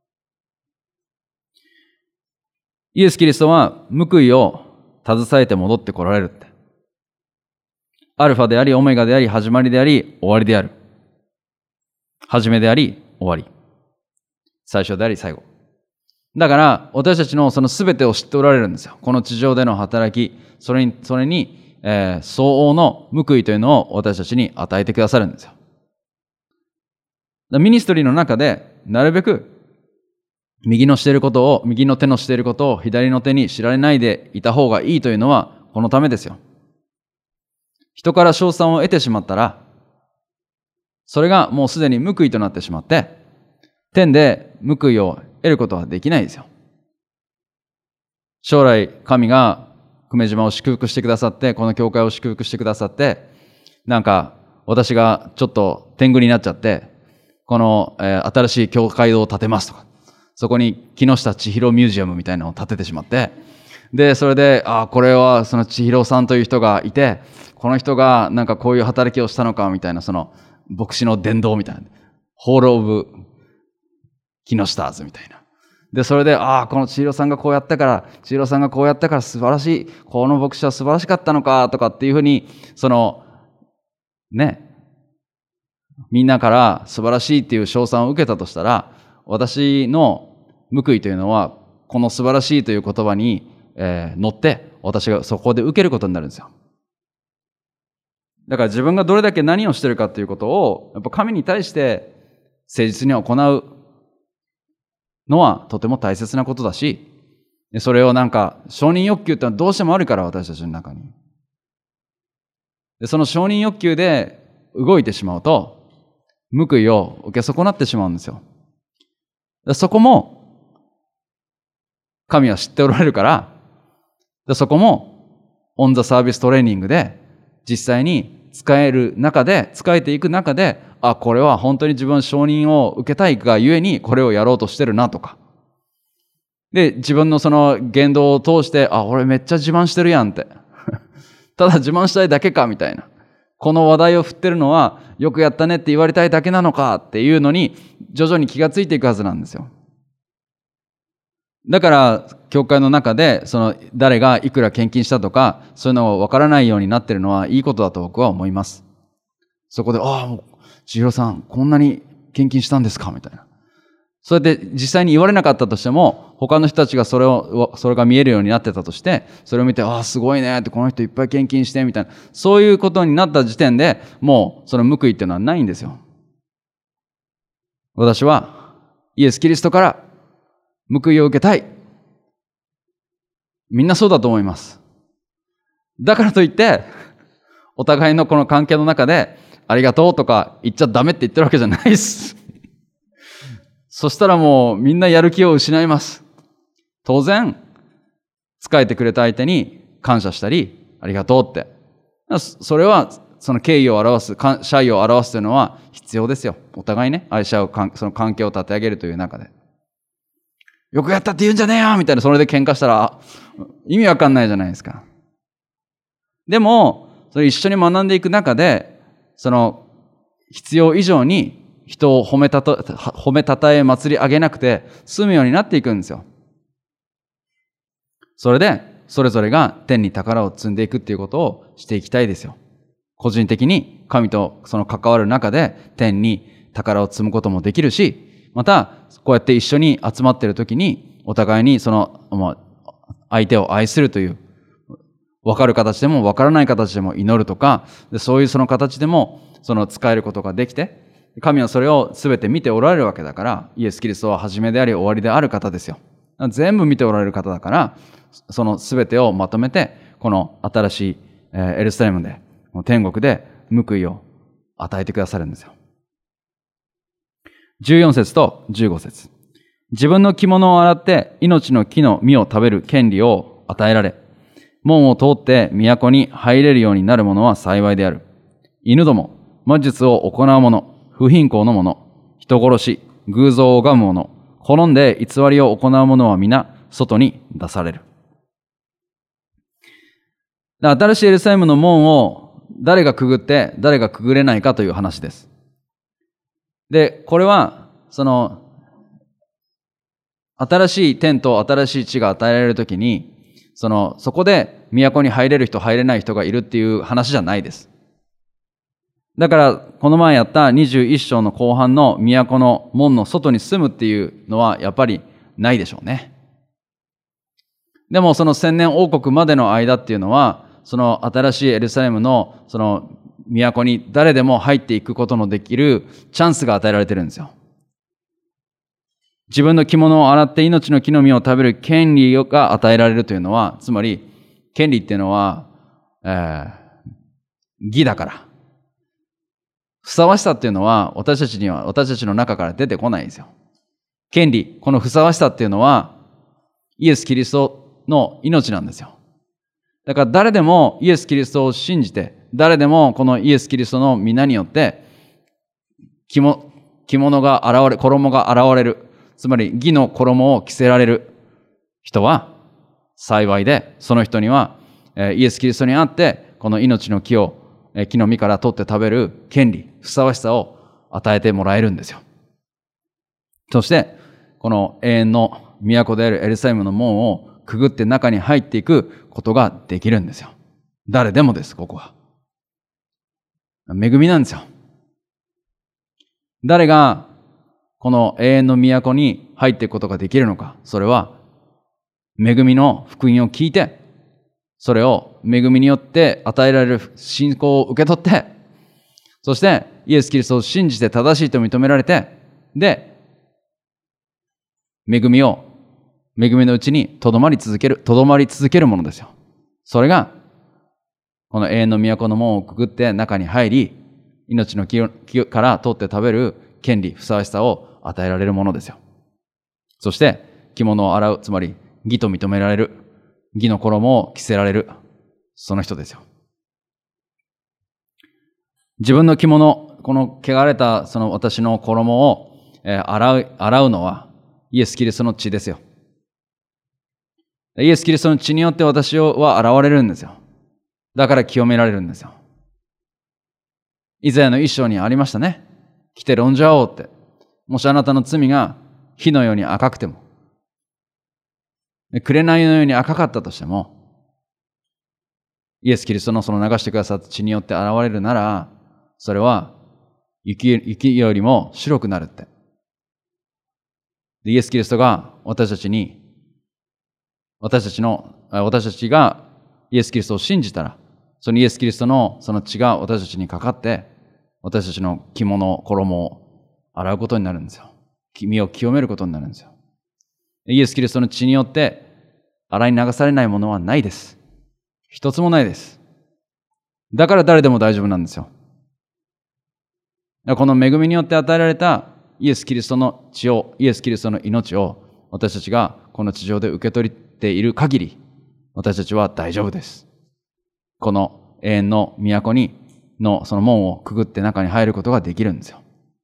イエス・キリストは報いを携えて戻ってこられるって。アルファであり、オメガであり、始まりであり、終わりである。始めであり、終わり。最初であり、最後。だから、私たちのその全てを知っておられるんですよ。この地上での働き、それに、相応の報いというのを私たちに与えてくださるんですよ。ミニストリーの中で、なるべく、右の手のしていることを左の手に知られないでいた方がいいというのは、このためですよ。人から称賛を得てしまったら、それがもうすでに報いとなってしまって、天で報いを得ることはできないですよ。将来、神が久米島を祝福してくださって、この教会を祝福してくださって、なんか私がちょっと天狗になっちゃって、この、新しい教会堂を建てますとか、そこに木下千尋ミュージアムみたいなのを建ててしまって、で、それで、これはその千尋さんという人がいて、この人がなんかこういう働きをしたのかみたいな、その牧師の伝道みたいな、ホールオブ木下ズみたいな。で、それで、この千尋さんがこうやったから素晴らしい、この牧師は素晴らしかったのかとかっていうふうに、みんなから素晴らしいっていう称賛を受けたとしたら、私の報いというのは、この素晴らしいという言葉に、乗って、私がそこで受けることになるんですよ。だから自分がどれだけ何をしてるかということを、やっぱ神に対して誠実に行うのはとても大切なことだし、それをなんか承認欲求ってのはどうしてもあるから、私たちの中に。で、その承認欲求で動いてしまうと、報いを受け損なってしまうんですよ。そこも神は知っておられるから、そこもオンザサービストレーニングで実際に使えていく中で、これは本当に自分は承認を受けたいがゆえにこれをやろうとしてるなとか。で、自分のその言動を通して、俺めっちゃ自慢してるやんって。ただ自慢したいだけかみたいな。この話題を振ってるのはよくやったねって言われたいだけなのかっていうのに徐々に気がついていくはずなんですよ。だから教会の中で誰がいくら献金したとかそういうのを分からないようになってるのはいいことだと僕は思います。そこでもう千尋さんこんなに献金したんですかみたいな。そうやって実際に言われなかったとしても他の人たちがそれが見えるようになってたとしてそれを見てすごいねってこの人いっぱい献金してみたいなそういうことになった時点でもうその報いっていうのはないんですよ。私はイエス・キリストから報いを受けたい。みんなそうだと思います。だからといって、お互いのこの関係の中で、ありがとうとか言っちゃダメって言ってるわけじゃないです。そしたらもうみんなやる気を失います。当然、 仕えてくれた相手に感謝したり、ありがとうって。それは、その敬意を表す、謝意を表すというのは必要ですよ。お互いね、愛し合うその関係を立て上げるという中で。よくやったって言うんじゃねえよみたいな、それで喧嘩したら、意味わかんないじゃないですか。でも、それ一緒に学んでいく中で、その、必要以上に人を褒めたたえ祭り上げなくて済むようになっていくんですよ。それで、それぞれが天に宝を積んでいくっていうことをしていきたいですよ。個人的に神とその関わる中で天に宝を積むこともできるし、またこうやって一緒に集まっている時にお互いにその相手を愛するという分かる形でも分からない形でも祈るとか、そういうその形でもその使えることができて、神はそれを全て見ておられるわけだから、イエス・キリストは初めであり終わりである方ですよ。全部見ておられる方だから、その全てをまとめてこの新しいエルサレムで天国で報いを与えてくださるんですよ。14節と15節。自分の着物を洗って命の木の実を食べる権利を与えられ、門を通って都に入れるようになる者は幸いである。犬ども、魔術を行う者、不貧困の者、人殺し、偶像を拝む者、滅んで偽りを行う者は皆外に出される。新しいエルサレムの門を誰がくぐって誰がくぐれないかという話です。で、これはその新しい天と新しい地が与えられるときに、そこで都に入れる人入れない人がいるっていう話じゃないです。だからこの前やった21章の後半の都の門の外に住むっていうのはやっぱりないでしょうね。でもその千年王国までの間っていうのは、その新しいエルサレムのその都に誰でも入っていくことのできるチャンスが与えられてるんですよ。自分の着物を洗って命の木の実を食べる権利が与えられるというのは、つまり権利っていうのは、義だから。ふさわしさっていうのは私たちの中から出てこないんですよ。権利、このふさわしさっていうのはイエス・キリストの命なんですよ。だから誰でもイエス・キリストを信じて、誰でもこのイエス・キリストの皆によって着物が現れ、衣が現れる。つまり義の衣を着せられる人は幸いで、その人にはイエス・キリストにあってこの命の木の実から取って食べる権利、ふさわしさを与えてもらえるんですよ。そしてこの永遠の都であるエルサレムの門をくぐって中に入っていくことができるんですよ。誰でもです。ここは恵みなんですよ。誰がこの永遠の都に入っていくことができるのか。それは恵みの福音を聞いて、それを恵みによって与えられる信仰を受け取って、そしてイエス・キリストを信じて正しいと認められて、で恵みのうちにとどまり続けるものですよ。それがこの永遠の都の門をくぐって中に入り、命の木から取って食べる権利、ふさわしさを与えられるものですよ。そして着物を洗う、つまり義と認められる、義の衣を着せられる、その人ですよ。自分の着物、この汚れたその私の衣を洗うのはイエス・キリストの血ですよ。イエス・キリストの血によって私は現れるんですよ。だから清められるんですよ。イザヤの一章にありましたね。来て論じ合おうって。もしあなたの罪が火のように赤くても、紅のように赤かったとしても、イエス・キリストのその流してくださった血によって現れるなら、それは雪よりも白くなるって。でイエス・キリストが私たちがイエス・キリストを信じたら、そのイエス・キリストのその血が私たちにかかって、私たちの着物、衣を洗うことになるんですよ。身を清めることになるんですよ。イエス・キリストの血によって洗い流されないものはないです。一つもないです。だから誰でも大丈夫なんですよ。この恵みによって与えられたイエス・キリストの血を、イエス・キリストの命を私たちがこの地上で受け取っている限り、 私たちは大丈夫です。この永遠の都のその門をくぐって中に入ることができるんですよ。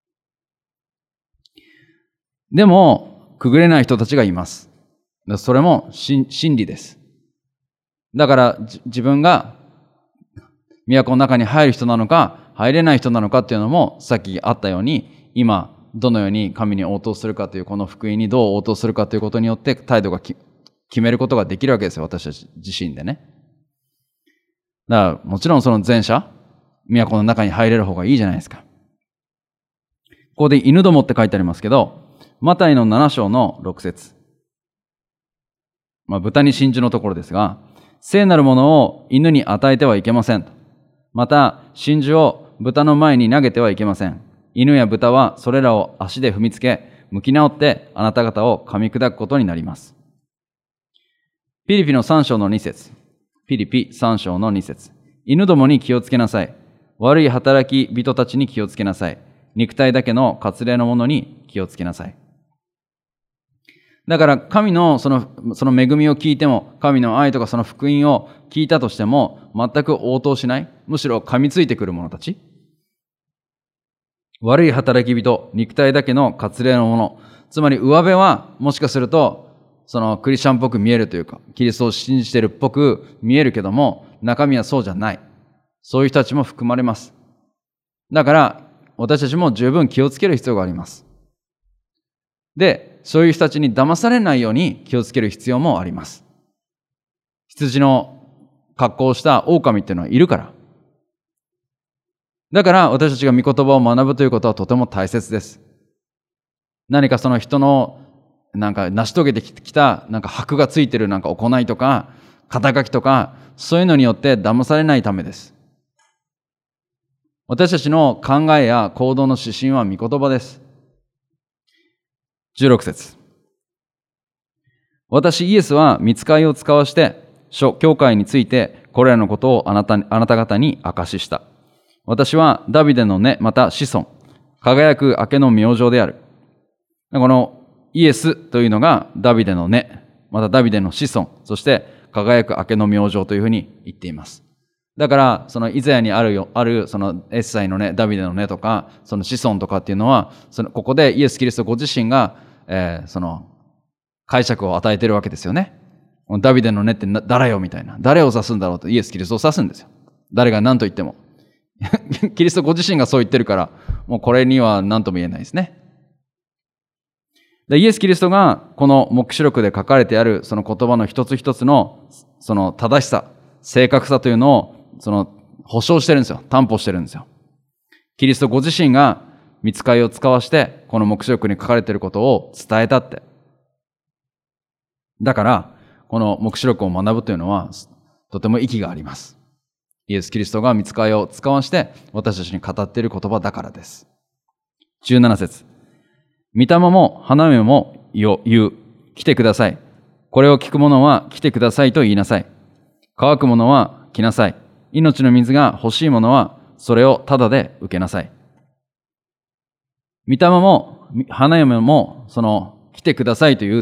でも、くぐれない人たちがいます。それも真理です。だから自分が都の中に入る人なのか、入れない人なのかっていうのも、さっきあったように、今、どのように神に応答するかという、この福音にどう応答するかということによって態度が決めることができるわけですよ、私たち自身でね。だからもちろんその前者、都の中に入れる方がいいじゃないですか。ここで犬どもって書いてありますけど、マタイの7章の6節。豚に真珠のところですが、聖なるものを犬に与えてはいけません。また、真珠を豚の前に投げてはいけません。犬や豚はそれらを足で踏みつけ、向き直ってあなた方を噛み砕くことになります。ピリピの3章の2節。ピリピ3章の2節。犬どもに気をつけなさい。悪い働き人たちに気をつけなさい。肉体だけの割礼のものに気をつけなさい。だから神のその恵みを聞いても、神の愛とかその福音を聞いたとしても、全く応答しない。むしろ噛みついてくる者たち。悪い働き人、肉体だけの割礼のもの。つまり上辺はもしかすると、そのクリスチャンっぽく見えるというか、キリストを信じているっぽく見えるけども、中身はそうじゃない。そういう人たちも含まれます。だから、私たちも十分気をつける必要があります。で、そういう人たちに騙されないように気をつける必要もあります。羊の格好をした狼っていうのはいるから。だから私たちが御言葉を学ぶということはとても大切です。何かその人の成し遂げてきた箔がついてる行いとか肩書きとかそういうのによって騙されないためです。私たちの考えや行動の指針は御言葉です。16節。私イエスは御使いを使わして諸教会についてこれらのことをあなた方に証しした。私はダビデの根また子孫、輝く明けの明星である。このイエスというのがダビデの根、またダビデの子孫、そして輝く明けの明星というふうに言っています。だからそのイザヤにあるそのエッサイの根、ダビデの根とかその子孫とかっていうのはここでイエス・キリストご自身がその解釈を与えているわけですよね。ダビデの根って誰よみたいな。誰を指すんだろうとイエス・キリストを指すんですよ。誰が何と言っても。キリストご自身がそう言ってるから、もうこれには何とも言えないですね。でイエス・キリストがこの黙示録で書かれてあるその言葉の一つ一つのその正しさ、正確さというのをその保証してるんですよ。担保してるんですよ。キリストご自身が御使いを使わしてこの黙示録に書かれていることを伝えたって。だからこの黙示録を学ぶというのはとても意義があります。イエス・キリストが御使いを使わして私たちに語っている言葉だからです。17節。御霊も花嫁も言う。来てください。これを聞く者は来てくださいと言いなさい。乾く者は来なさい。命の水が欲しい者はそれをただで受けなさい。御霊も花嫁も来てくださいと言うって。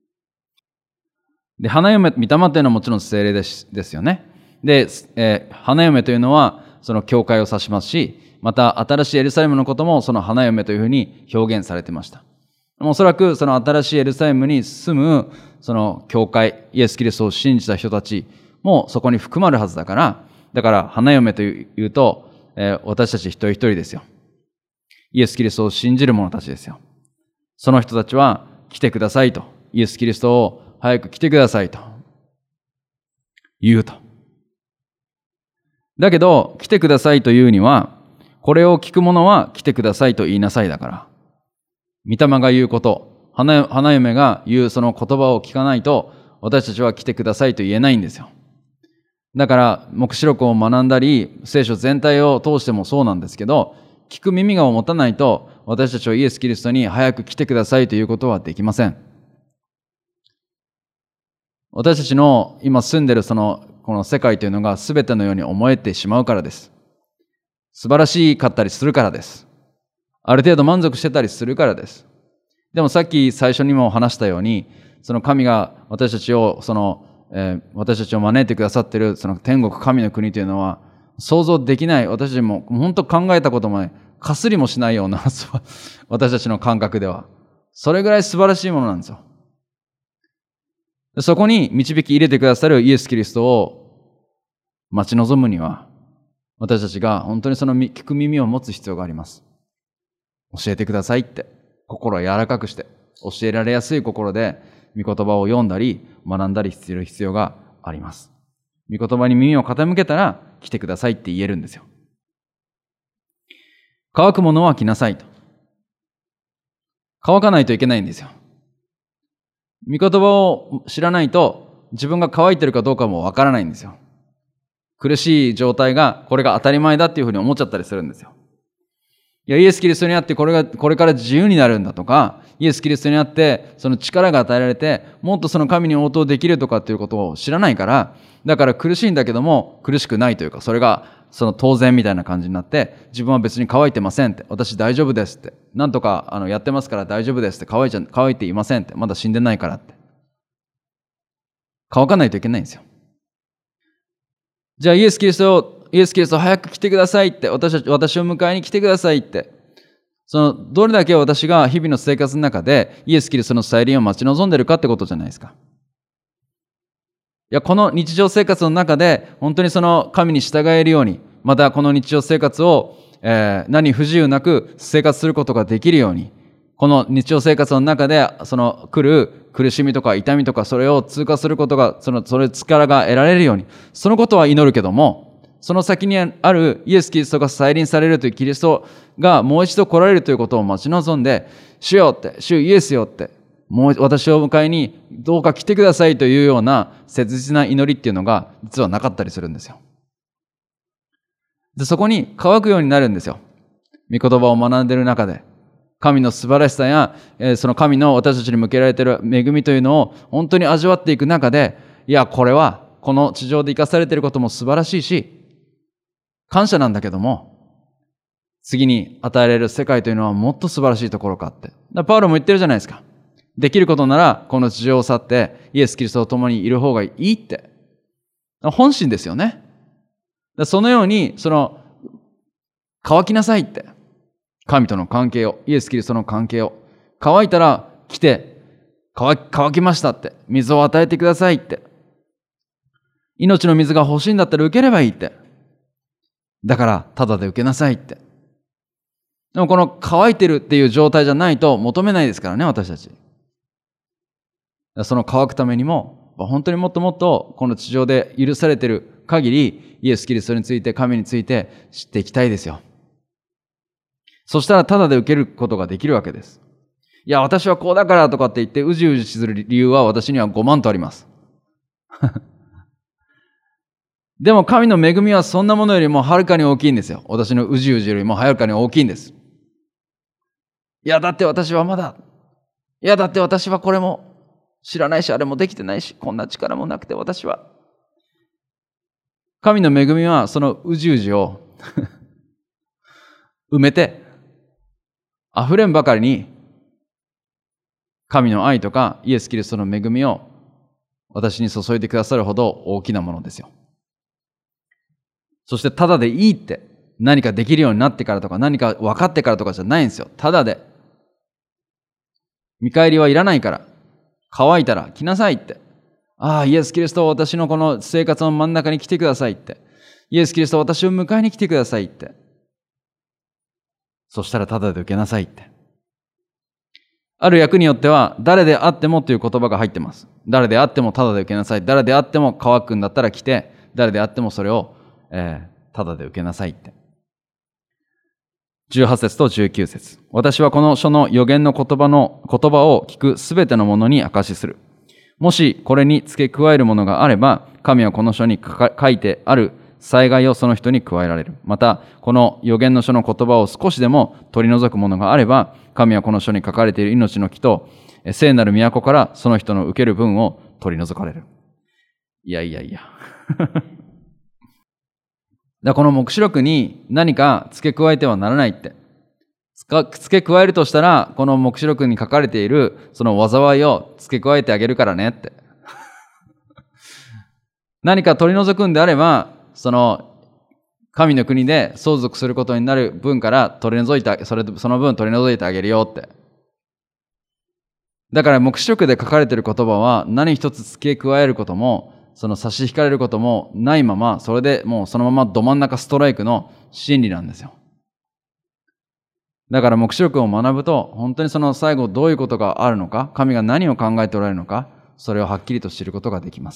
で、花嫁、御霊というのはもちろん聖霊ですよね。で、花嫁というのはその教会を指しますし、また新しいエルサレムのこともその花嫁というふうに表現されていました。おそらくその新しいエルサレムに住むその教会、イエス・キリストを信じた人たちもそこに含まれるはずだから、だから花嫁というと、私たち一人一人ですよ。イエス・キリストを信じる者たちですよ。その人たちは来てくださいと、イエス・キリストを早く来てくださいと言うと。だけど来てくださいというには、これを聞く者は来てくださいと言いなさいだから、御霊が言うこと、花嫁が言うその言葉を聞かないと、私たちは来てくださいと言えないんですよ。だから黙示録を学んだり聖書全体を通してもそうなんですけど、聞く耳が持たないと私たちはイエス・キリストに早く来てくださいということはできません。私たちの今住んでるこの世界というのが全てのように思えてしまうからです。素晴らしかったりするからです。ある程度満足してたりするからです。でもさっき最初にも話したように、その神が私たちを私たちを招いてくださっているその天国神の国というのは想像できない、私たちも本当考えたこともない、かすりもしないような私たちの感覚ではそれぐらい素晴らしいものなんですよ。そこに導き入れてくださるイエス・キリストを待ち望むには、私たちが本当にその聞く耳を持つ必要があります。教えてくださいって、心を柔らかくして教えられやすい心で御言葉を読んだり学んだりする必要があります。御言葉に耳を傾けたら来てくださいって言えるんですよ。乾くものは来なさいと。乾かないといけないんですよ。御言葉を知らないと自分が乾いてるかどうかもわからないんですよ。苦しい状態がこれが当たり前だっていうふうに思っちゃったりするんですよ。いや、イエス・キリストにあってこれから自由になるんだとか、イエス・キリストにあってその力が与えられてもっとその神に応答できるとかっていうことを知らないから、だから苦しいんだけども苦しくないというか、それがその当然みたいな感じになって、自分は別に乾いてませんって、私大丈夫ですって、なんとかやってますから大丈夫ですって、乾いていませんって、まだ死んでないからって、乾かないといけないんですよ。じゃあイエス・キリスト早く来てくださいって、私を迎えに来てくださいって、どれだけ私が日々の生活の中でイエス・キリストの再臨を待ち望んでるかってことじゃないですか。いや、この日常生活の中で本当にその神に従えるように、またこの日常生活を、何不自由なく生活することができるように、この日常生活の中でその来る苦しみとか痛みとか、それを通過することが、それ力が得られるように、そのことは祈るけども、その先にあるイエス・キリストが再臨されるというキリストがもう一度来られるということを待ち望んで、主よって、主イエスよって、もう私を迎えにどうか来てくださいというような切実な祈りっていうのが実はなかったりするんですよ。で、そこに乾くようになるんですよ。御言葉を学んでいる中で、神の素晴らしさや、その神の私たちに向けられている恵みというのを本当に味わっていく中で、いや、これはこの地上で生かされていることも素晴らしいし、感謝なんだけども、次に与えられる世界というのはもっと素晴らしいところかって。パウロも言ってるじゃないですか。できることならこの地上を去ってイエス・キリストと共にいる方がいいって。本心ですよね。そのように乾きなさいって。神との関係を、イエス・キリストの関係を。乾いたら来て、乾きましたって。水を与えてくださいって。命の水が欲しいんだったら受ければいいって。だからただで受けなさいって。でもこの乾いてるっていう状態じゃないと求めないですからね、私たち。その乾くためにも本当にもっともっとこの地上で許されている限りイエス・キリストについて、神について知っていきたいですよ。そしたらただで受けることができるわけです。いや、私はこうだからとかって言ってうじうじする理由は私には5万とありますでも神の恵みはそんなものよりもはるかに大きいんですよ。私のうじうじよりもはるかに大きいんです。いや、だって私はまだ、いや、だって私はこれも知らないし、あれもできてないし、こんな力もなくて私は。神の恵みはそのうじうじを埋めて、溢れんばかりに神の愛とかイエス・キリストの恵みを私に注いでくださるほど大きなものですよ。そしてただでいいって、何かできるようになってからとか何か分かってからとかじゃないんですよ。ただで。見返りはいらないから、乾いたら来なさいって。ああ、イエス・キリスト、私のこの生活の真ん中に来てくださいって。イエス・キリスト、私を迎えに来てくださいって。そしたらただで受けなさいって。ある訳によっては、誰であってもという言葉が入ってます。誰であってもただで受けなさい。誰であっても乾くんだったら来て、誰であってもそれを、ただで受けなさいって。18節と19節。私はこの書の預言の言葉を聞くすべてのものに証しする。もしこれに付け加えるものがあれば、神はこの書に書いてある災害をその人に加えられる。また、この預言の書の言葉を少しでも取り除くものがあれば、神はこの書に書かれている命の木と聖なる都からその人の受ける分を取り除かれる。いや。この黙示録に何か付け加えてはならないって。付け加えるとしたら、この黙示録に書かれているその災いを付け加えてあげるからねって。 何か取り除くんであれば、その神の国で相続することになる分から取り除いて、その分取り除いてあげるよって。だから黙示録で書かれている言葉は何一つ付け加えることも、その差し引かれることもないまま、それでもうそのままど真ん中ストライクの真理なんですよ。だから黙示録を学ぶと、本当にその最後どういうことがあるのか、神が何を考えておられるのか、それをはっきりと知ることができます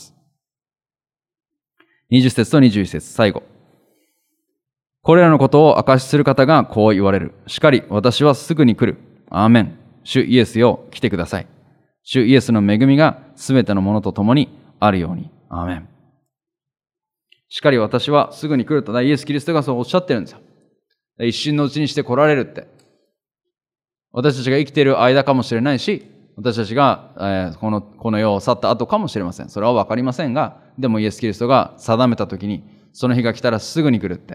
。20節と21節、最後。これらのことを証しする方がこう言われる。しかり、私はすぐに来る。アーメン。主イエスよ、来てください。主イエスの恵みがすべてのものと共にあるように。アーメン。しかり私はすぐに来ると、イエス・キリストがそうおっしゃってるんですよ。一瞬のうちにして来られるって。私たちが生きている間かもしれないし、私たちが、この世を去った後かもしれません。それは分かりませんが、でもイエス・キリストが定めたときに、その日が来たらすぐに来るって。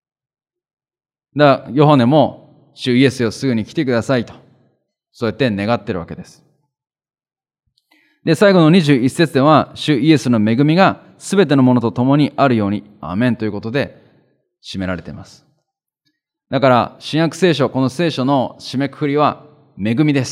だからヨハネも、主イエスよ、すぐに来てくださいと。そうやって願ってるわけです。で、最後の21節では、主イエスの恵みがすべてのものと共にあるように、アーメンということで締められています。だから、新約聖書、この聖書の締めくくりは、恵みです。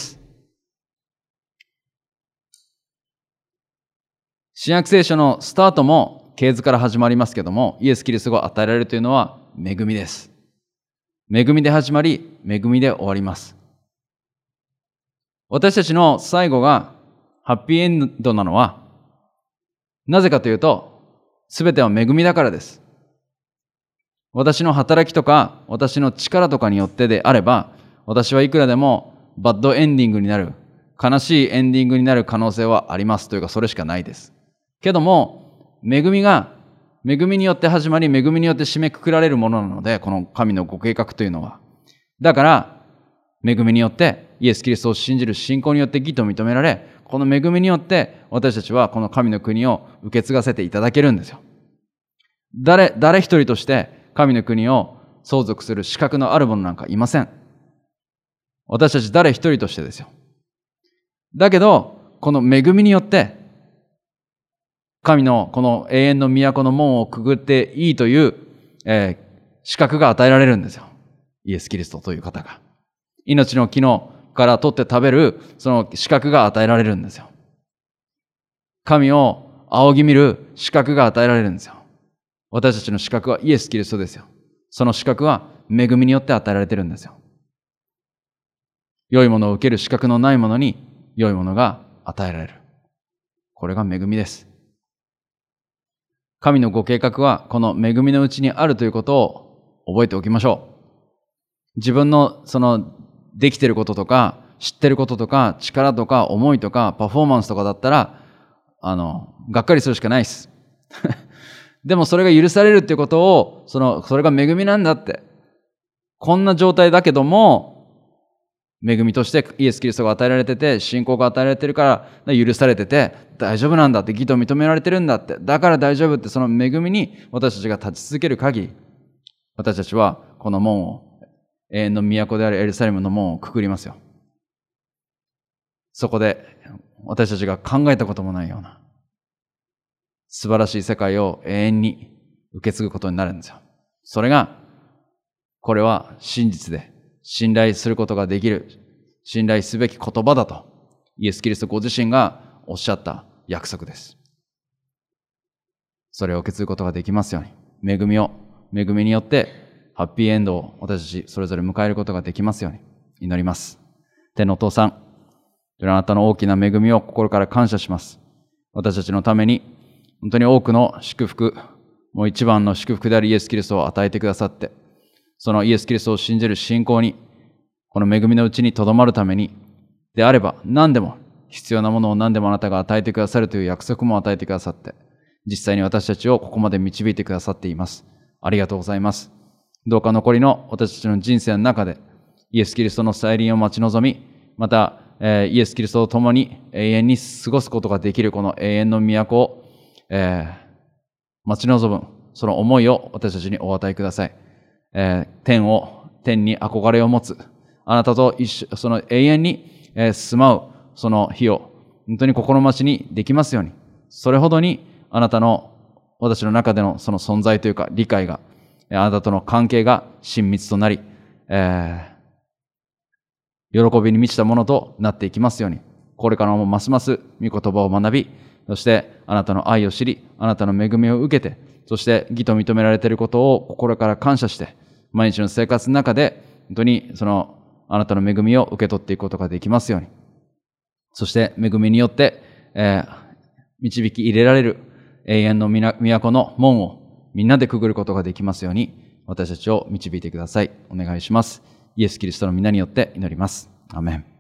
新約聖書のスタートも、系図から始まりますけども、イエス・キリストが与えられるというのは、恵みです。恵みで始まり、恵みで終わります。私たちの最後がハッピーエンドなのは、なぜかというと、すべては恵みだからです。私の働きとか、私の力とかによってであれば、私はいくらでもバッドエンディングになる、悲しいエンディングになる可能性はありますというか、それしかないです。けども、恵みによって始まり、恵みによって締めくくられるものなので、この神のご計画というのは。だから、恵みによって、イエス・キリストを信じる信仰によって義と認められ、この恵みによって私たちはこの神の国を受け継がせていただけるんですよ。誰一人として神の国を相続する資格のある者なんかいません。私たち誰一人としてですよ。だけど、この恵みによって、神のこの永遠の都の門をくぐっていいという、資格が与えられるんですよ。イエス・キリストという方が。命の木のから取って食べるその資格が与えられるんですよ。神を仰ぎ見る資格が与えられるんですよ。私たちの資格はイエス・キリストですよ。その資格は恵みによって与えられてるんですよ。良いものを受ける資格のないものに良いものが与えられる。これが恵みです。神のご計画はこの恵みのうちにあるということを覚えておきましょう。自分のそのできてることとか、知ってることとか、力とか、思いとか、パフォーマンスとかだったら、がっかりするしかないです。でもそれが許されるっていうことを、それが恵みなんだって。こんな状態だけども、恵みとしてイエス・キリストが与えられてて、信仰が与えられてるから許されてて、大丈夫なんだって、義と認められてるんだって、だから大丈夫って、その恵みに私たちが立ち続ける限り、私たちはこの門を、永遠の都であるエルサレムの門をくぐりますよ。そこで私たちが考えたこともないような素晴らしい世界を永遠に受け継ぐことになるんですよ。それが、これは真実で信頼することができる、信頼すべき言葉だとイエス・キリストご自身がおっしゃった約束です。それを受け継ぐことができますように、恵みによってハッピーエンドを私たちそれぞれ迎えることができますように祈ります。天のお父さん、あなたの大きな恵みを心から感謝します。私たちのために本当に多くの祝福、もう一番の祝福であるイエス・キリストを与えてくださって、そのイエス・キリストを信じる信仰に、この恵みのうちにとどまるために、であれば何でも、必要なものを何でもあなたが与えてくださるという約束も与えてくださって、実際に私たちをここまで導いてくださっています。ありがとうございます。どうか残りの私たちの人生の中で、イエス・キリストの再臨を待ち望み、また、イエス・キリストと共に永遠に過ごすことができるこの永遠の都を、待ち望む、その思いを私たちにお与えください。天に憧れを持つ、あなたとその永遠に住まうその日を本当に心待ちにできますように、それほどにあなたの私の中でのその存在というか理解が、あなたとの関係が親密となり、喜びに満ちたものとなっていきますように、これからもますます御言葉を学び、そしてあなたの愛を知り、あなたの恵みを受けて、そして義と認められていることを心から感謝して、毎日の生活の中で本当にそのあなたの恵みを受け取っていくことができますように、そして恵みによって、導き入れられる永遠の都の門をみんなでくぐることができますように、私たちを導いてください。お願いします。イエス・キリストの皆によって祈ります。アーメン。